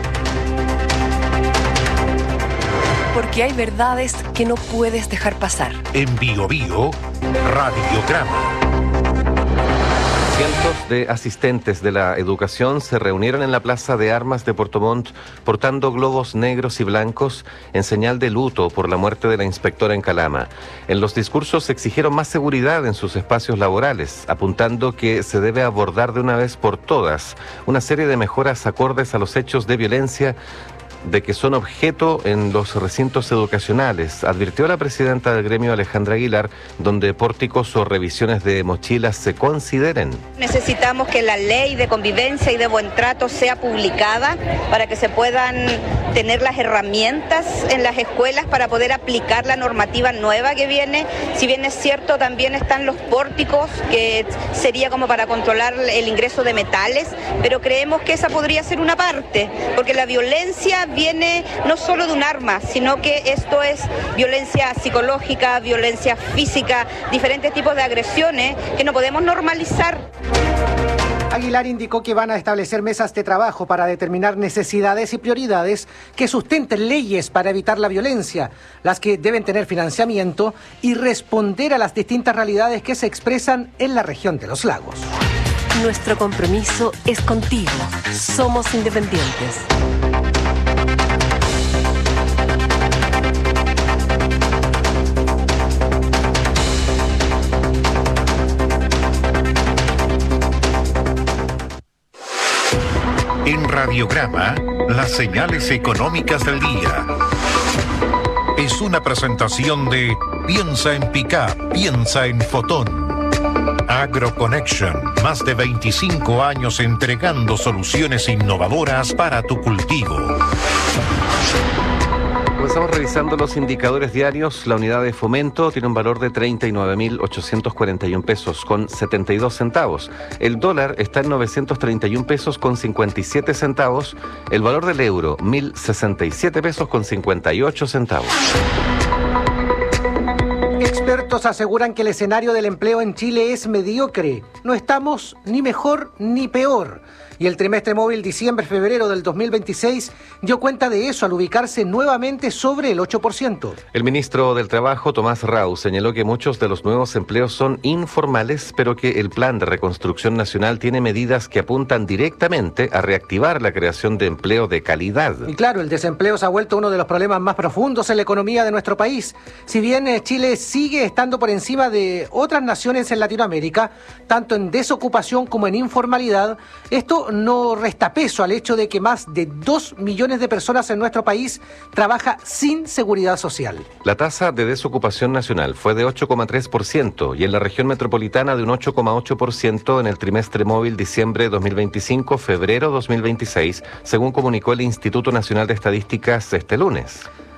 Porque hay verdades que no puedes dejar pasar. En Bio Bio, Radiograma. Cientos de asistentes de la educación se reunieron en la Plaza de Armas de Puerto Montt portando globos negros y blancos en señal de luto por la muerte de la inspectora en Calama. En los discursos exigieron más seguridad en sus espacios laborales, apuntando que se debe abordar de una vez por todas una serie de mejoras acordes a los hechos de violencia de que son objeto en los recintos educacionales, advirtió la presidenta del gremio, Alejandra Aguilar, donde pórticos o revisiones de mochilas se consideren. Necesitamos que la ley de convivencia y de buen trato sea publicada para que se puedan tener las herramientas en las escuelas para poder aplicar la normativa nueva que viene. Si bien es cierto, también están los pórticos, que sería como para controlar el ingreso de metales, pero creemos que esa podría ser una parte, porque la violencia viene no solo de un arma, sino que esto es violencia psicológica, violencia física, diferentes tipos de agresiones que no podemos normalizar. Aguilar indicó que van a establecer mesas de trabajo para determinar necesidades y prioridades que sustenten leyes para evitar la violencia, las que deben tener financiamiento y responder a las distintas realidades que se expresan en la región de los lagos. Nuestro compromiso es contigo. Somos independientes. En Radiograma, las señales económicas del día. Es una presentación de Piensa en Pickup, piensa en Fotón. AgroConnection, más de veinticinco años entregando soluciones innovadoras para tu cultivo. Comenzamos revisando los indicadores diarios. La unidad de fomento tiene un valor de treinta y nueve mil ochocientos cuarenta y un pesos con setenta y dos centavos. El dólar está en novecientos treinta y un pesos con cincuenta y siete centavos. El valor del euro, mil sesenta y siete pesos con cincuenta y ocho centavos. Expertos aseguran que el escenario del empleo en Chile es mediocre. No estamos ni mejor ni peor. Y el trimestre móvil diciembre-febrero del dos mil veintiséis dio cuenta de eso al ubicarse nuevamente sobre el ocho por ciento. El ministro del Trabajo, Tomás Rau, señaló que muchos de los nuevos empleos son informales, pero que el Plan de Reconstrucción Nacional tiene medidas que apuntan directamente a reactivar la creación de empleo de calidad. Y claro, el desempleo se ha vuelto uno de los problemas más profundos en la economía de nuestro país. Si bien Chile sigue estando por encima de otras naciones en Latinoamérica, tanto en desocupación como en informalidad, esto no resta peso al hecho de que más de dos millones de personas en nuestro país trabaja sin seguridad social. La tasa de desocupación nacional fue de ocho coma tres por ciento y en la región metropolitana de un ocho coma ocho por ciento en el trimestre móvil diciembre dos mil veinticinco-febrero dos mil veintiséis, según comunicó el Instituto Nacional de Estadísticas este lunes.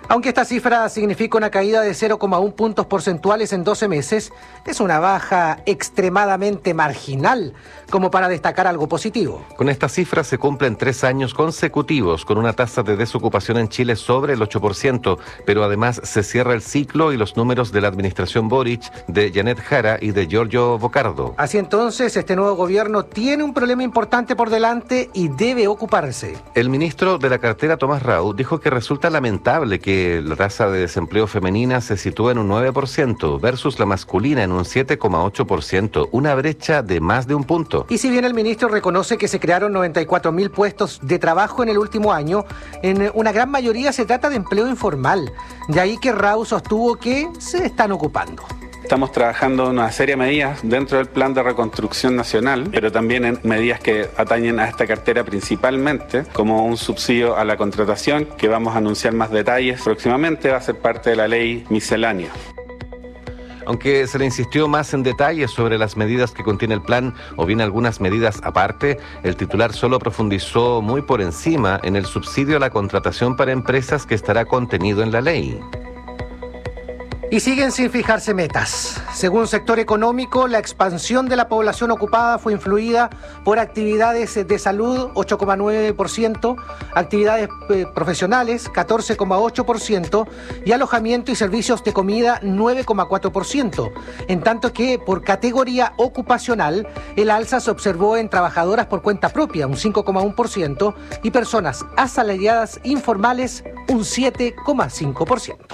Aunque esta cifra significa una caída de cero coma uno puntos porcentuales en doce meses, es una baja extremadamente marginal como para destacar algo positivo. Con esta cifra se cumplen tres años consecutivos con una tasa de desocupación en Chile sobre el ocho por ciento, pero además se cierra el ciclo y los números de la administración Boric, de Janet Jara y de Giorgio Bocardo. Así entonces, este nuevo gobierno tiene un problema importante por delante y debe ocuparse. El ministro de la cartera, Tomás Rau, dijo que resulta lamentable que la tasa de desempleo femenina se sitúa en un nueve por ciento versus la masculina en un siete coma ocho por ciento, una brecha de más de un punto. Y si bien el ministro reconoce que se crearon noventa y cuatro mil puestos de trabajo en el último año, en una gran mayoría se trata de empleo informal. De ahí que Rau sostuvo que se están ocupando. Estamos trabajando en una serie de medidas dentro del plan de reconstrucción nacional, pero también en medidas que atañen a esta cartera principalmente, como un subsidio a la contratación, que vamos a anunciar más detalles próximamente, va a ser parte de la ley miscelánea. Aunque se le insistió más en detalles sobre las medidas que contiene el plan o bien algunas medidas aparte, el titular solo profundizó muy por encima en el subsidio a la contratación para empresas que estará contenido en la ley. Y siguen sin fijarse metas. Según sector económico, la expansión de la población ocupada fue influida por actividades de salud, ocho coma nueve por ciento, actividades eh, profesionales, catorce coma ocho por ciento, y alojamiento y servicios de comida, nueve coma cuatro por ciento. En tanto que, por categoría ocupacional, el alza se observó en trabajadoras por cuenta propia, un cinco coma uno por ciento, y personas asalariadas informales, un siete coma cinco por ciento.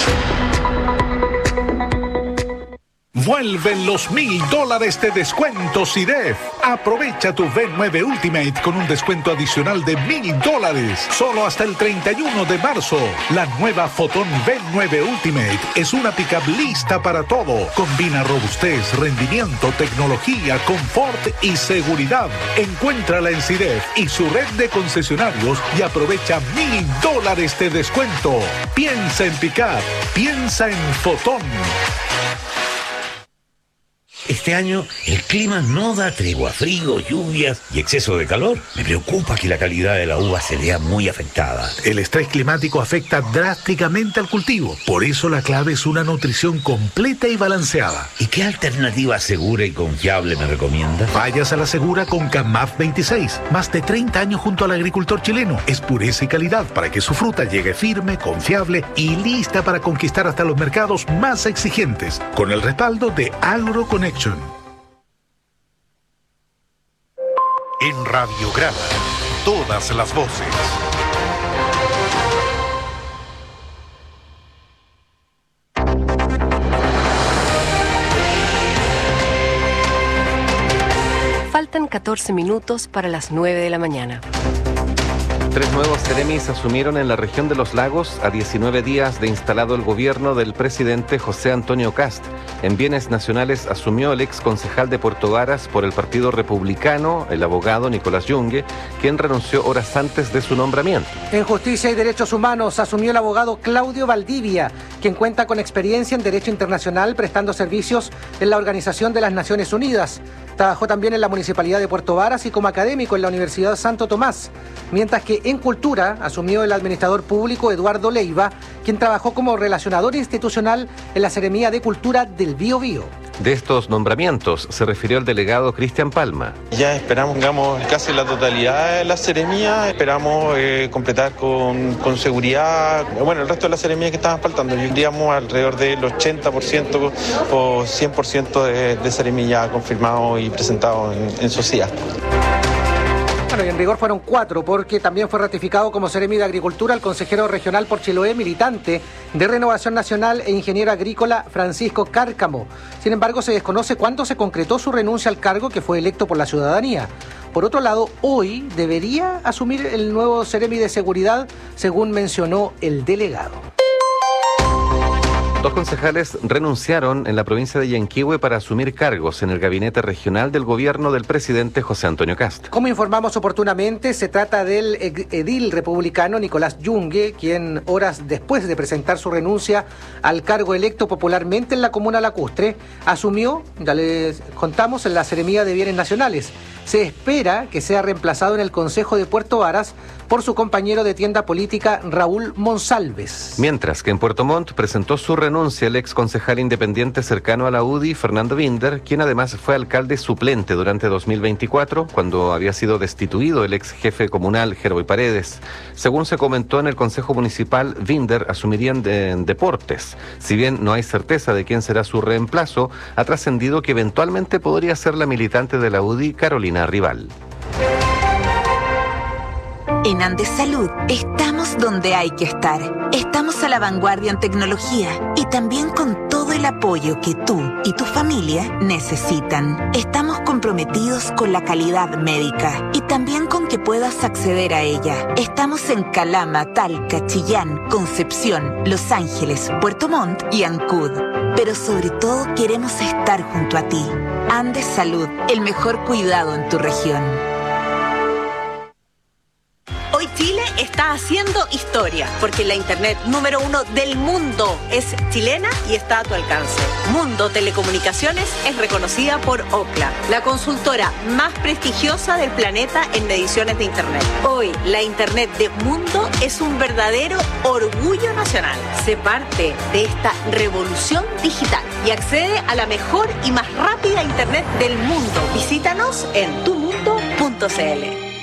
Vuelven los mil dólares de descuento C I D E F. Aprovecha tu V nueve Ultimate con un descuento adicional de mil dólares. Solo hasta el treinta y uno de marzo. La nueva Fotón V nueve Ultimate es una pickup lista para todo. Combina robustez, rendimiento, tecnología, confort y seguridad. Encuéntrala en C I D E F y su red de concesionarios y aprovecha mil dólares de descuento. Piensa en pickup. Piensa en Fotón. Este año el clima no da tregua, frío, lluvias y exceso de calor. Me preocupa que la calidad de la uva se vea muy afectada. El estrés climático afecta drásticamente al cultivo. Por eso la clave es una nutrición completa y balanceada. ¿Y qué alternativa segura y confiable me recomienda? Vayas a la segura con Camaf veintiséis. Más de treinta años junto al agricultor chileno. Es pureza y calidad para que su fruta llegue firme, confiable y lista para conquistar hasta los mercados más exigentes. Con el respaldo de AgroConnect. En Radiograma, todas las voces. Faltan catorce minutos para las nueve de la mañana. Tres nuevos seremis asumieron en la región de Los Lagos a diecinueve días de instalado el gobierno del presidente José Antonio Kast. En bienes nacionales asumió el ex concejal de Puerto Varas por el Partido Republicano, el abogado Nicolás Yungue, quien renunció horas antes de su nombramiento. En Justicia y Derechos Humanos asumió el abogado Claudio Valdivia, quien cuenta con experiencia en Derecho Internacional prestando servicios en la Organización de las Naciones Unidas. Trabajó también en la Municipalidad de Puerto Varas y como académico en la Universidad Santo Tomás, mientras que en Cultura asumió el administrador público Eduardo Leiva, quien trabajó como relacionador institucional en la Seremía de Cultura del Bío Bío. De estos nombramientos se refirió el delegado Cristian Palma. Ya esperamos, digamos, casi la totalidad de la seremía, esperamos eh, completar con, con seguridad, bueno, el resto de las seremías que estaban faltando, diríamos alrededor del ochenta por ciento o cien por ciento de, de seremía confirmado y presentado en, en sociedad. Bueno, y en rigor fueron cuatro, porque también fue ratificado como Seremi de Agricultura el consejero regional por Chiloé, militante de Renovación Nacional e ingeniero agrícola Francisco Cárcamo. Sin embargo, se desconoce cuándo se concretó su renuncia al cargo que fue electo por la ciudadanía. Por otro lado, hoy debería asumir el nuevo Seremi de Seguridad, según mencionó el delegado. Dos concejales renunciaron en la provincia de Yanquihue para asumir cargos en el gabinete regional del gobierno del presidente José Antonio Kast. Como informamos oportunamente, se trata del edil republicano Nicolás Yungue, quien horas después de presentar su renuncia al cargo electo popularmente en la comuna lacustre, asumió, ya les contamos, en la Seremía de Bienes Nacionales. se espera que sea reemplazado en el Consejo de Puerto Varas por su compañero de tienda política Raúl Monsalves. Mientras que en Puerto Montt presentó su renuncia el ex concejal independiente cercano a la U D I, Fernando Binder, quien además fue alcalde suplente durante dos mil veinticuatro, cuando había sido destituido el ex jefe comunal Gerboy Paredes. Según se comentó en el Consejo Municipal, Binder asumiría en, de, en deportes. Si bien no hay certeza de quién será su reemplazo, ha trascendido que eventualmente podría ser la militante de la U D I, Carolina Rival. En Andes Salud estamos donde hay que estar. Estamos a la vanguardia en tecnología y también con todo el apoyo que tú y tu familia necesitan. Estamos comprometidos con la calidad médica y también con que puedas acceder a ella. Estamos en Calama, Talca, Chillán, Concepción, Los Ángeles, Puerto Montt y Ancud. Pero sobre todo queremos estar junto a ti. Andes Salud, el mejor cuidado en tu región. Hoy Chile está haciendo historia, porque la internet número uno del mundo es chilena y está a tu alcance. Mundo Telecomunicaciones es reconocida por Ookla, la consultora más prestigiosa del planeta en mediciones de internet. Hoy, la internet de Mundo es un verdadero orgullo nacional. Sé parte de esta revolución digital y accede a la mejor y más rápida internet del mundo. Visítanos en tu mundo punto c l.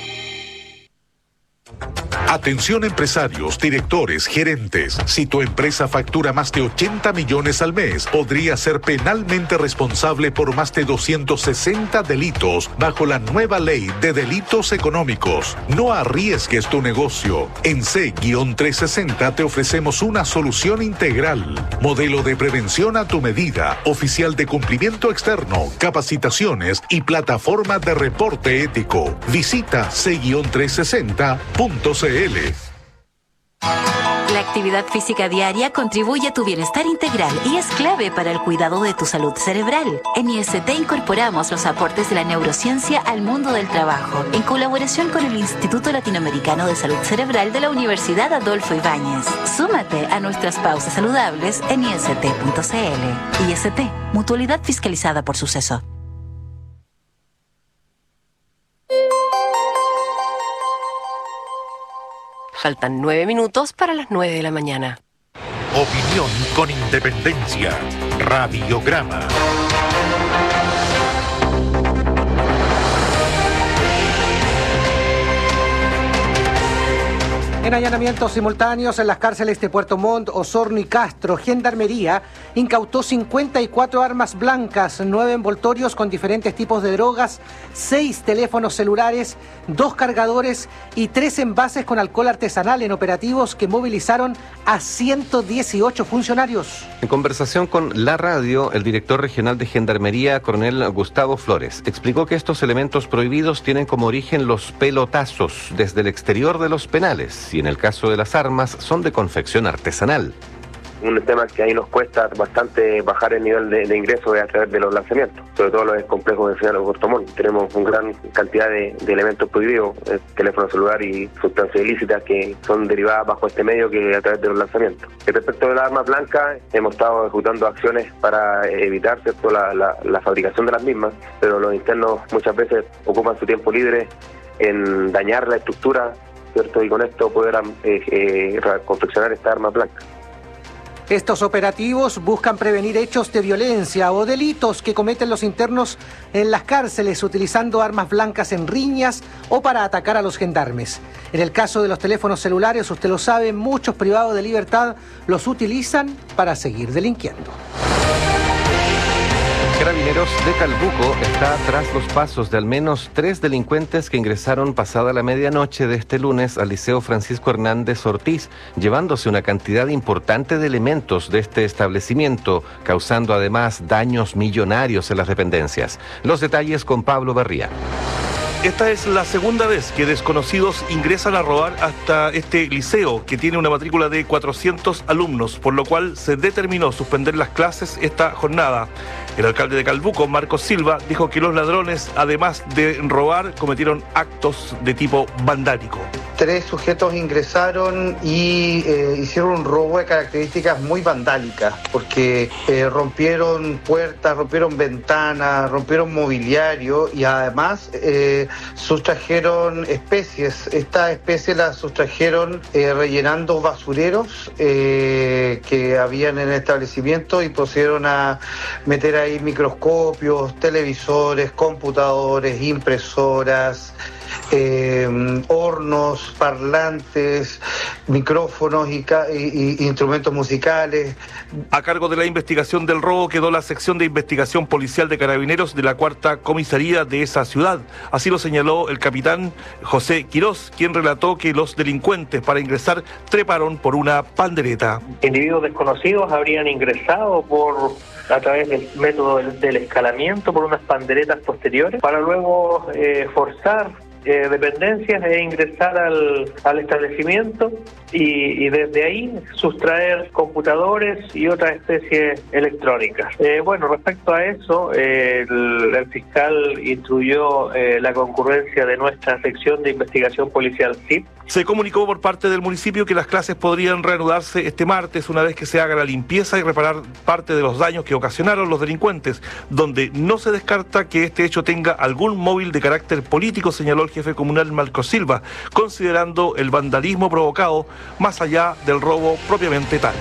Atención empresarios, directores, gerentes. Si tu empresa factura más de ochenta millones al mes, podría ser penalmente responsable por más de doscientos sesenta delitos bajo la nueva ley de delitos económicos. No arriesgues tu negocio. En C trescientos sesenta te ofrecemos una solución integral. Modelo de prevención a tu medida, oficial de cumplimiento externo, capacitaciones y plataforma de reporte ético. Visita C trescientos sesenta punto c l. La actividad física diaria contribuye a tu bienestar integral y es clave para el cuidado de tu salud cerebral. En I S T incorporamos los aportes de la neurociencia al mundo del trabajo, en colaboración con el Instituto Latinoamericano de Salud Cerebral de la Universidad Adolfo Ibáñez. Súmate a nuestras pausas saludables en I S T punto c l. I S T, mutualidad fiscalizada por Suceso. Faltan nueve minutos para las nueve de la mañana. Opinión con independencia. Radiograma. En allanamientos simultáneos en las cárceles de Puerto Montt, Osorno y Castro, Gendarmería incautó cincuenta y cuatro armas blancas, nueve envoltorios con diferentes tipos de drogas, seis teléfonos celulares, dos cargadores y tres envases con alcohol artesanal en operativos que movilizaron a ciento dieciocho funcionarios. En conversación con La Radio, el director regional de Gendarmería, coronel Gustavo Flores, explicó que estos elementos prohibidos tienen como origen los pelotazos desde el exterior de los penales y en el caso de las armas son de confección artesanal. Un tema que ahí nos cuesta bastante bajar el nivel de, de ingreso a través de los lanzamientos, sobre todo los complejos de Senado de Puerto Montt. Tenemos una gran cantidad de, de elementos prohibidos, eh, teléfono celular y sustancias ilícitas que son derivadas bajo este medio que a través de los lanzamientos. Y respecto de las armas blancas, hemos estado ejecutando acciones para evitar, ¿cierto?, la, la, la fabricación de las mismas, pero los internos muchas veces ocupan su tiempo libre en dañar la estructura, ¿cierto?, y con esto poder eh, eh, confeccionar esta arma blanca. Estos operativos buscan prevenir hechos de violencia o delitos que cometen los internos en las cárceles utilizando armas blancas en riñas o para atacar a los gendarmes. En el caso de los teléfonos celulares, usted lo sabe, muchos privados de libertad los utilizan para seguir delinquiendo. Carabineros de Calbuco está tras los pasos de al menos tres delincuentes que ingresaron pasada la medianoche de este lunes al Liceo Francisco Hernández Ortiz, llevándose una cantidad importante de elementos de este establecimiento, causando además daños millonarios en las dependencias. Los detalles con Pablo Barría. Esta es la segunda vez que desconocidos ingresan a robar hasta este liceo, que tiene una matrícula de cuatrocientos alumnos, por lo cual se determinó suspender las clases esta jornada. El alcalde de Calbuco, Marcos Silva, dijo que los ladrones, además de robar, cometieron actos de tipo vandálico. Tres sujetos ingresaron y eh, hicieron un robo de características muy vandálicas, porque eh, rompieron puertas, rompieron ventanas, rompieron mobiliario y además eh, sustrajeron especies. Estas especies las sustrajeron eh, rellenando basureros eh, que habían en el establecimiento y procedieron a meter ahí microscopios, televisores, computadores, impresoras, Eh, hornos, parlantes, micrófonos y, y, y instrumentos musicales. A cargo de la investigación del robo quedó la sección de investigación policial de Carabineros de la cuarta comisaría de esa ciudad. Así lo señaló el capitán José Quirós, quien relató que los delincuentes para ingresar treparon por una pandereta. Individuos desconocidos habrían ingresado por a través del método del, del escalamiento por unas panderetas posteriores para luego eh, forzar Eh, dependencias e ingresar al, al establecimiento y, y desde ahí sustraer computadores y otras especies electrónicas. Eh, bueno, respecto a eso, eh, el, el fiscal instruyó eh, la concurrencia de nuestra sección de investigación policial S I P. Se comunicó por parte del municipio que las clases podrían reanudarse este martes una vez que se haga la limpieza y reparar parte de los daños que ocasionaron los delincuentes, donde no se descarta que este hecho tenga algún móvil de carácter político, señaló el jefe comunal Marcos Silva, considerando el vandalismo provocado más allá del robo propiamente tal.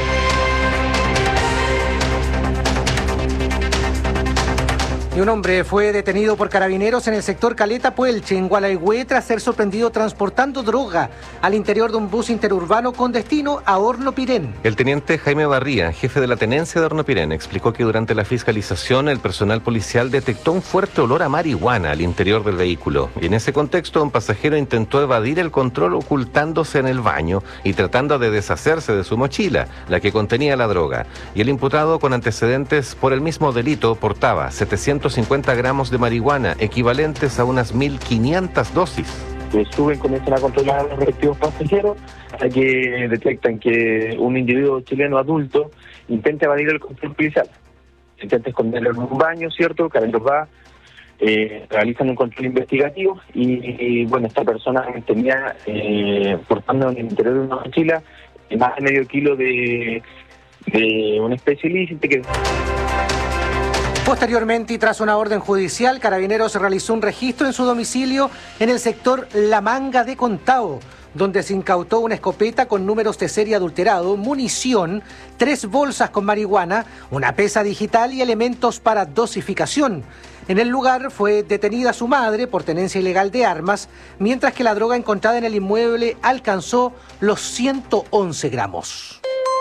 Y un hombre fue detenido por carabineros en el sector Caleta Puelche, en Gualeguay, tras ser sorprendido transportando droga al interior de un bus interurbano con destino a Hornopirén. El teniente Jaime Barría, jefe de la tenencia de Hornopirén, explicó que durante la fiscalización el personal policial detectó un fuerte olor a marihuana al interior del vehículo. Y en ese contexto, un pasajero intentó evadir el control ocultándose en el baño y tratando de deshacerse de su mochila, la que contenía la droga. Y el imputado, con antecedentes por el mismo delito, portaba setecientos cincuenta gramos de marihuana, equivalentes a unas mil quinientas dosis. Que suben, comienzan a controlar a los respectivos pasajeros hasta que detectan que un individuo chileno adulto intenta evadir el control policial. Intenta esconderlo en un baño, ¿cierto? Carabineros va, eh, realizan un control investigativo y, y bueno, esta persona tenía eh, portando en el interior de una mochila más de medio kilo de, de una especie ilícita que... Posteriormente, y tras una orden judicial, Carabineros realizó un registro en su domicilio en el sector La Manga de Contao, donde se incautó una escopeta con números de serie adulterado, munición, tres bolsas con marihuana, una pesa digital y elementos para dosificación. En el lugar fue detenida su madre por tenencia ilegal de armas, mientras que la droga encontrada en el inmueble alcanzó los ciento once gramos.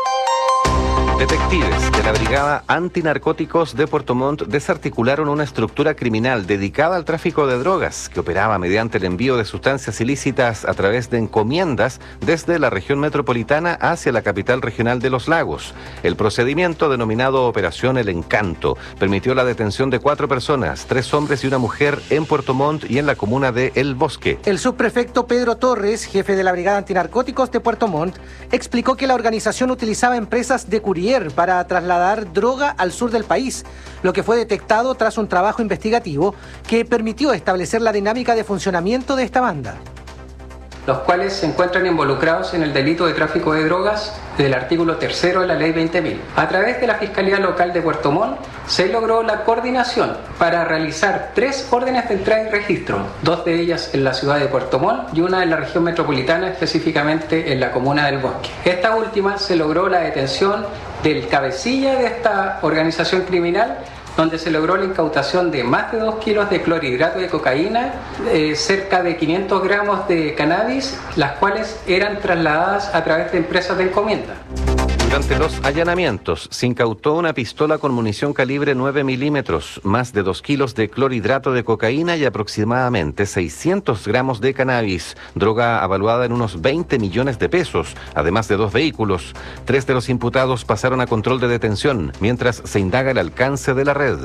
Detectives de la Brigada Antinarcóticos de Puerto Montt desarticularon una estructura criminal dedicada al tráfico de drogas que operaba mediante el envío de sustancias ilícitas a través de encomiendas desde la región metropolitana hacia la capital regional de Los Lagos. El procedimiento, denominado Operación El Encanto, permitió la detención de cuatro personas, tres hombres y una mujer, en Puerto Montt y en la comuna de El Bosque. El subprefecto Pedro Torres, jefe de la Brigada Antinarcóticos de Puerto Montt, explicó que la organización utilizaba empresas de courier para trasladar droga al sur del país, lo que fue detectado tras un trabajo investigativo que permitió establecer la dinámica de funcionamiento de esta banda. Los cuales se encuentran involucrados en el delito de tráfico de drogas del artículo tercero de la ley veinte mil. A través de la Fiscalía Local de Puerto Montt se logró la coordinación para realizar tres órdenes de entrada y registro, dos de ellas en la ciudad de Puerto Montt y una en la región metropolitana, específicamente en la comuna del Bosque. Esta última se logró la detención del cabecilla de esta organización criminal, donde se logró la incautación de más de dos kilos de clorhidrato de cocaína, eh, cerca de quinientos gramos de cannabis, las cuales eran trasladadas a través de empresas de encomienda. Durante los allanamientos se incautó una pistola con munición calibre nueve milímetros, más de dos kilos de clorhidrato de cocaína y aproximadamente seiscientos gramos de cannabis, droga avaluada en unos veinte millones de pesos, además de dos vehículos. Tres de los imputados pasaron a control de detención, mientras se indaga el alcance de la red.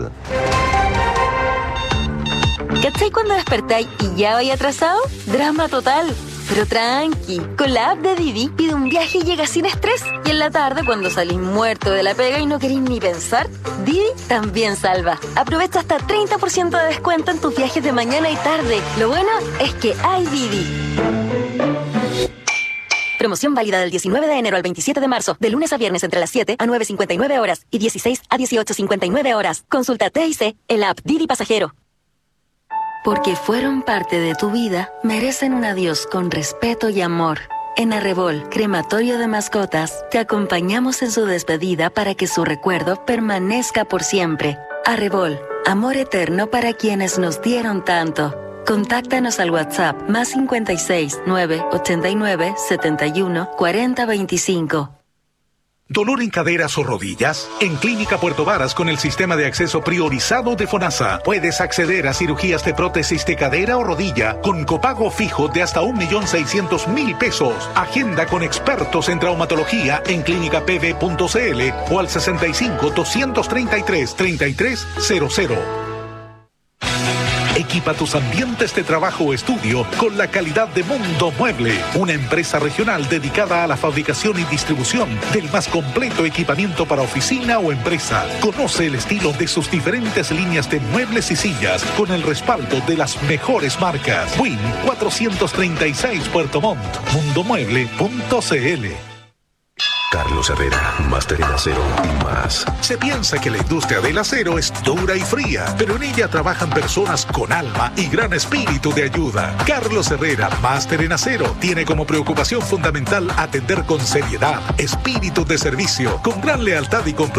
¿Cachai cuando despertáis y ya vais atrasado? Drama total. Pero tranqui, con la app de Didi pide un viaje y llega sin estrés. Y en la tarde, cuando salís muerto de la pega y no querís ni pensar, Didi también salva. Aprovecha hasta treinta por ciento de descuento en tus viajes de mañana y tarde. Lo bueno es que hay Didi. Promoción válida del diecinueve de enero al veintisiete de marzo, de lunes a viernes entre las siete a nueve cincuenta y nueve horas y dieciséis a dieciocho cincuenta y nueve horas. Consulta T I C en la app Didi Pasajero. Porque fueron parte de tu vida, merecen un adiós con respeto y amor. En Arrebol, Crematorio de Mascotas, te acompañamos en su despedida para que su recuerdo permanezca por siempre. Arrebol, amor eterno para quienes nos dieron tanto. Contáctanos al WhatsApp más cincuenta y seis, nueve, ochenta y nueve, setenta y uno, cuarenta, veinticinco. ¿Dolor en caderas o rodillas? En Clínica Puerto Varas, con el sistema de acceso priorizado de FONASA, puedes acceder a cirugías de prótesis de cadera o rodilla con copago fijo de hasta un millón seiscientos mil pesos. Agenda con expertos en traumatología en clínica p v punto c l o al sesenta y cinco, doscientos treinta y tres, treinta y tres cero cero. Equipa tus ambientes de trabajo o estudio con la calidad de Mundo Mueble, una empresa regional dedicada a la fabricación y distribución del más completo equipamiento para oficina o empresa. Conoce el estilo de sus diferentes líneas de muebles y sillas con el respaldo de las mejores marcas. Win cuatrocientos treinta y seis Puerto Montt, mundo mueble punto c l. Carlos Herrera, máster en acero y más. Se piensa que la industria del acero es dura y fría, pero en ella trabajan personas con alma y gran espíritu de ayuda. Carlos Herrera, máster en acero, tiene como preocupación fundamental atender con seriedad, espíritu de servicio, con gran lealtad y compromiso